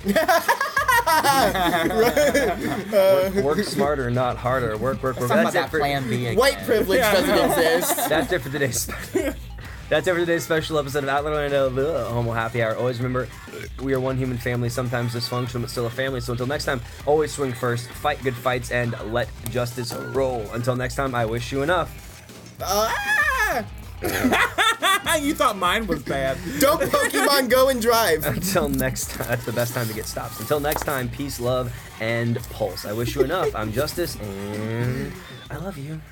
[SPEAKER 4] Work smarter, not harder. Work.
[SPEAKER 1] Talking about
[SPEAKER 4] That's it
[SPEAKER 1] that
[SPEAKER 4] for
[SPEAKER 1] plan B again.
[SPEAKER 5] White privilege doesn't exist.
[SPEAKER 4] That's it for today's. That's it for today's special episode of Outlaw Orlando, the Homo Happy Hour. Always remember, we are one human family, sometimes dysfunctional, but still a family. So until next time, always swing first, fight good fights, and let justice roll. Until next time, I wish you enough.
[SPEAKER 6] You thought mine was bad.
[SPEAKER 5] Don't Pokemon Go and drive.
[SPEAKER 4] Until next time, that's the best time to get stops. Until next time, peace, love, and pulse. I wish you enough. I'm Justice, and I love you.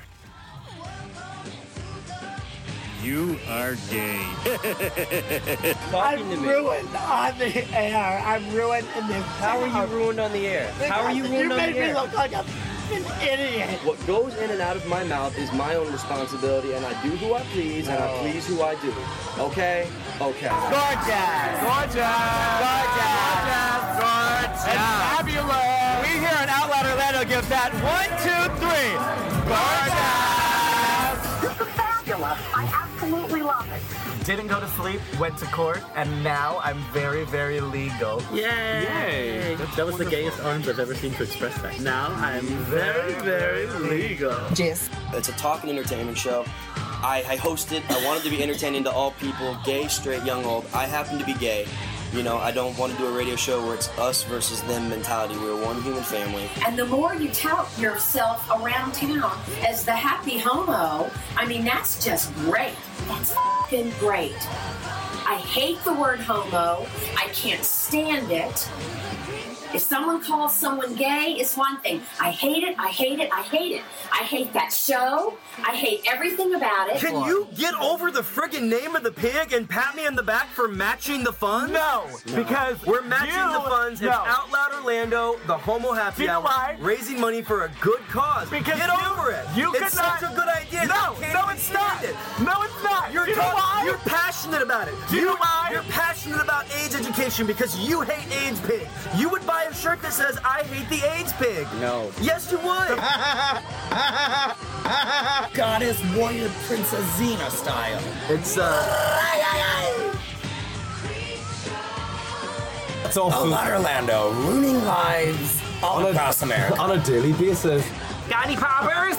[SPEAKER 7] You are gay.
[SPEAKER 4] Talking to me.
[SPEAKER 8] Ruined on the air. I'm ruined in this.
[SPEAKER 4] How are you ruined on the air? How are you ruined on the
[SPEAKER 8] You made me
[SPEAKER 4] air?
[SPEAKER 8] look like a f***ing idiot.
[SPEAKER 4] What goes in and out of my mouth is my own responsibility, and I do who I please, and I please who I do. Okay? Okay.
[SPEAKER 8] Gorgeous. And fabulous. We here in Outlet Orlando give that 1, 2, 3. Gorgeous.
[SPEAKER 2] This is fabulous. I absolutely love it.
[SPEAKER 9] Didn't go to sleep, went to court, and now I'm very, very legal.
[SPEAKER 10] Yay! That was the gayest arms I've ever seen to express that. Now I'm very, very legal.
[SPEAKER 3] It's a talk and entertainment show. I host it. I want it to be entertaining to all people, gay, straight, young, old. I happen to be gay. You know, I don't want to do a radio show where it's us versus them mentality. We're one human family.
[SPEAKER 2] And the more you tout yourself around town as the happy homo, I mean, that's just great. That's fucking great. I hate the word homo. I can't stand it. If someone calls someone gay, it's one thing. I hate it, I hate it, I hate it. I hate that show. I hate everything about it.
[SPEAKER 3] Can you get over the friggin' name of the pig and pat me on the back for matching the funds?
[SPEAKER 9] No, because
[SPEAKER 3] We're matching the funds. It's Out Loud Orlando, the Homo Happy
[SPEAKER 9] You know
[SPEAKER 3] Hour,
[SPEAKER 9] why?
[SPEAKER 3] raising money for a good cause.
[SPEAKER 9] Because
[SPEAKER 3] Get
[SPEAKER 9] you-
[SPEAKER 3] over it.
[SPEAKER 9] you
[SPEAKER 3] it's
[SPEAKER 9] could not-
[SPEAKER 3] such a good idea.
[SPEAKER 9] No,
[SPEAKER 3] I can't
[SPEAKER 9] no,
[SPEAKER 3] even
[SPEAKER 9] it's not.
[SPEAKER 3] stand it.
[SPEAKER 9] No, it's not.
[SPEAKER 3] You're
[SPEAKER 9] You know why?
[SPEAKER 3] You're passionate about it.
[SPEAKER 9] Do you know why?
[SPEAKER 3] You're passionate about AIDS education because you hate AIDS pig. You would buy a shirt that says "I hate the AIDS pig."
[SPEAKER 4] No.
[SPEAKER 3] Yes, you would.
[SPEAKER 9] Goddess Warrior Princess Xena style.
[SPEAKER 3] It's
[SPEAKER 9] It's all Orlando, ruining lives all across America.
[SPEAKER 10] On a daily basis.
[SPEAKER 9] Got any poppers?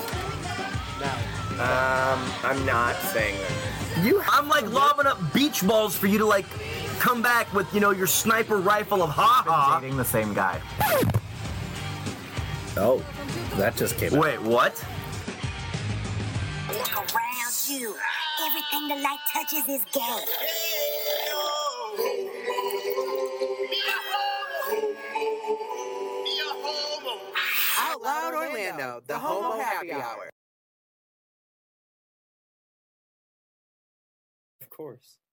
[SPEAKER 9] I'm not saying that.
[SPEAKER 3] I'm like lobbing up beach balls for you to like come back with, you know, your sniper rifle of ha-ha.
[SPEAKER 9] Dating the same guy.
[SPEAKER 10] Oh, that just came out.
[SPEAKER 3] Wait, what?
[SPEAKER 2] Look around you. Everything the light touches is gay.
[SPEAKER 8] Out Loud Orlando, the Homo Happy Hour.
[SPEAKER 4] Of course.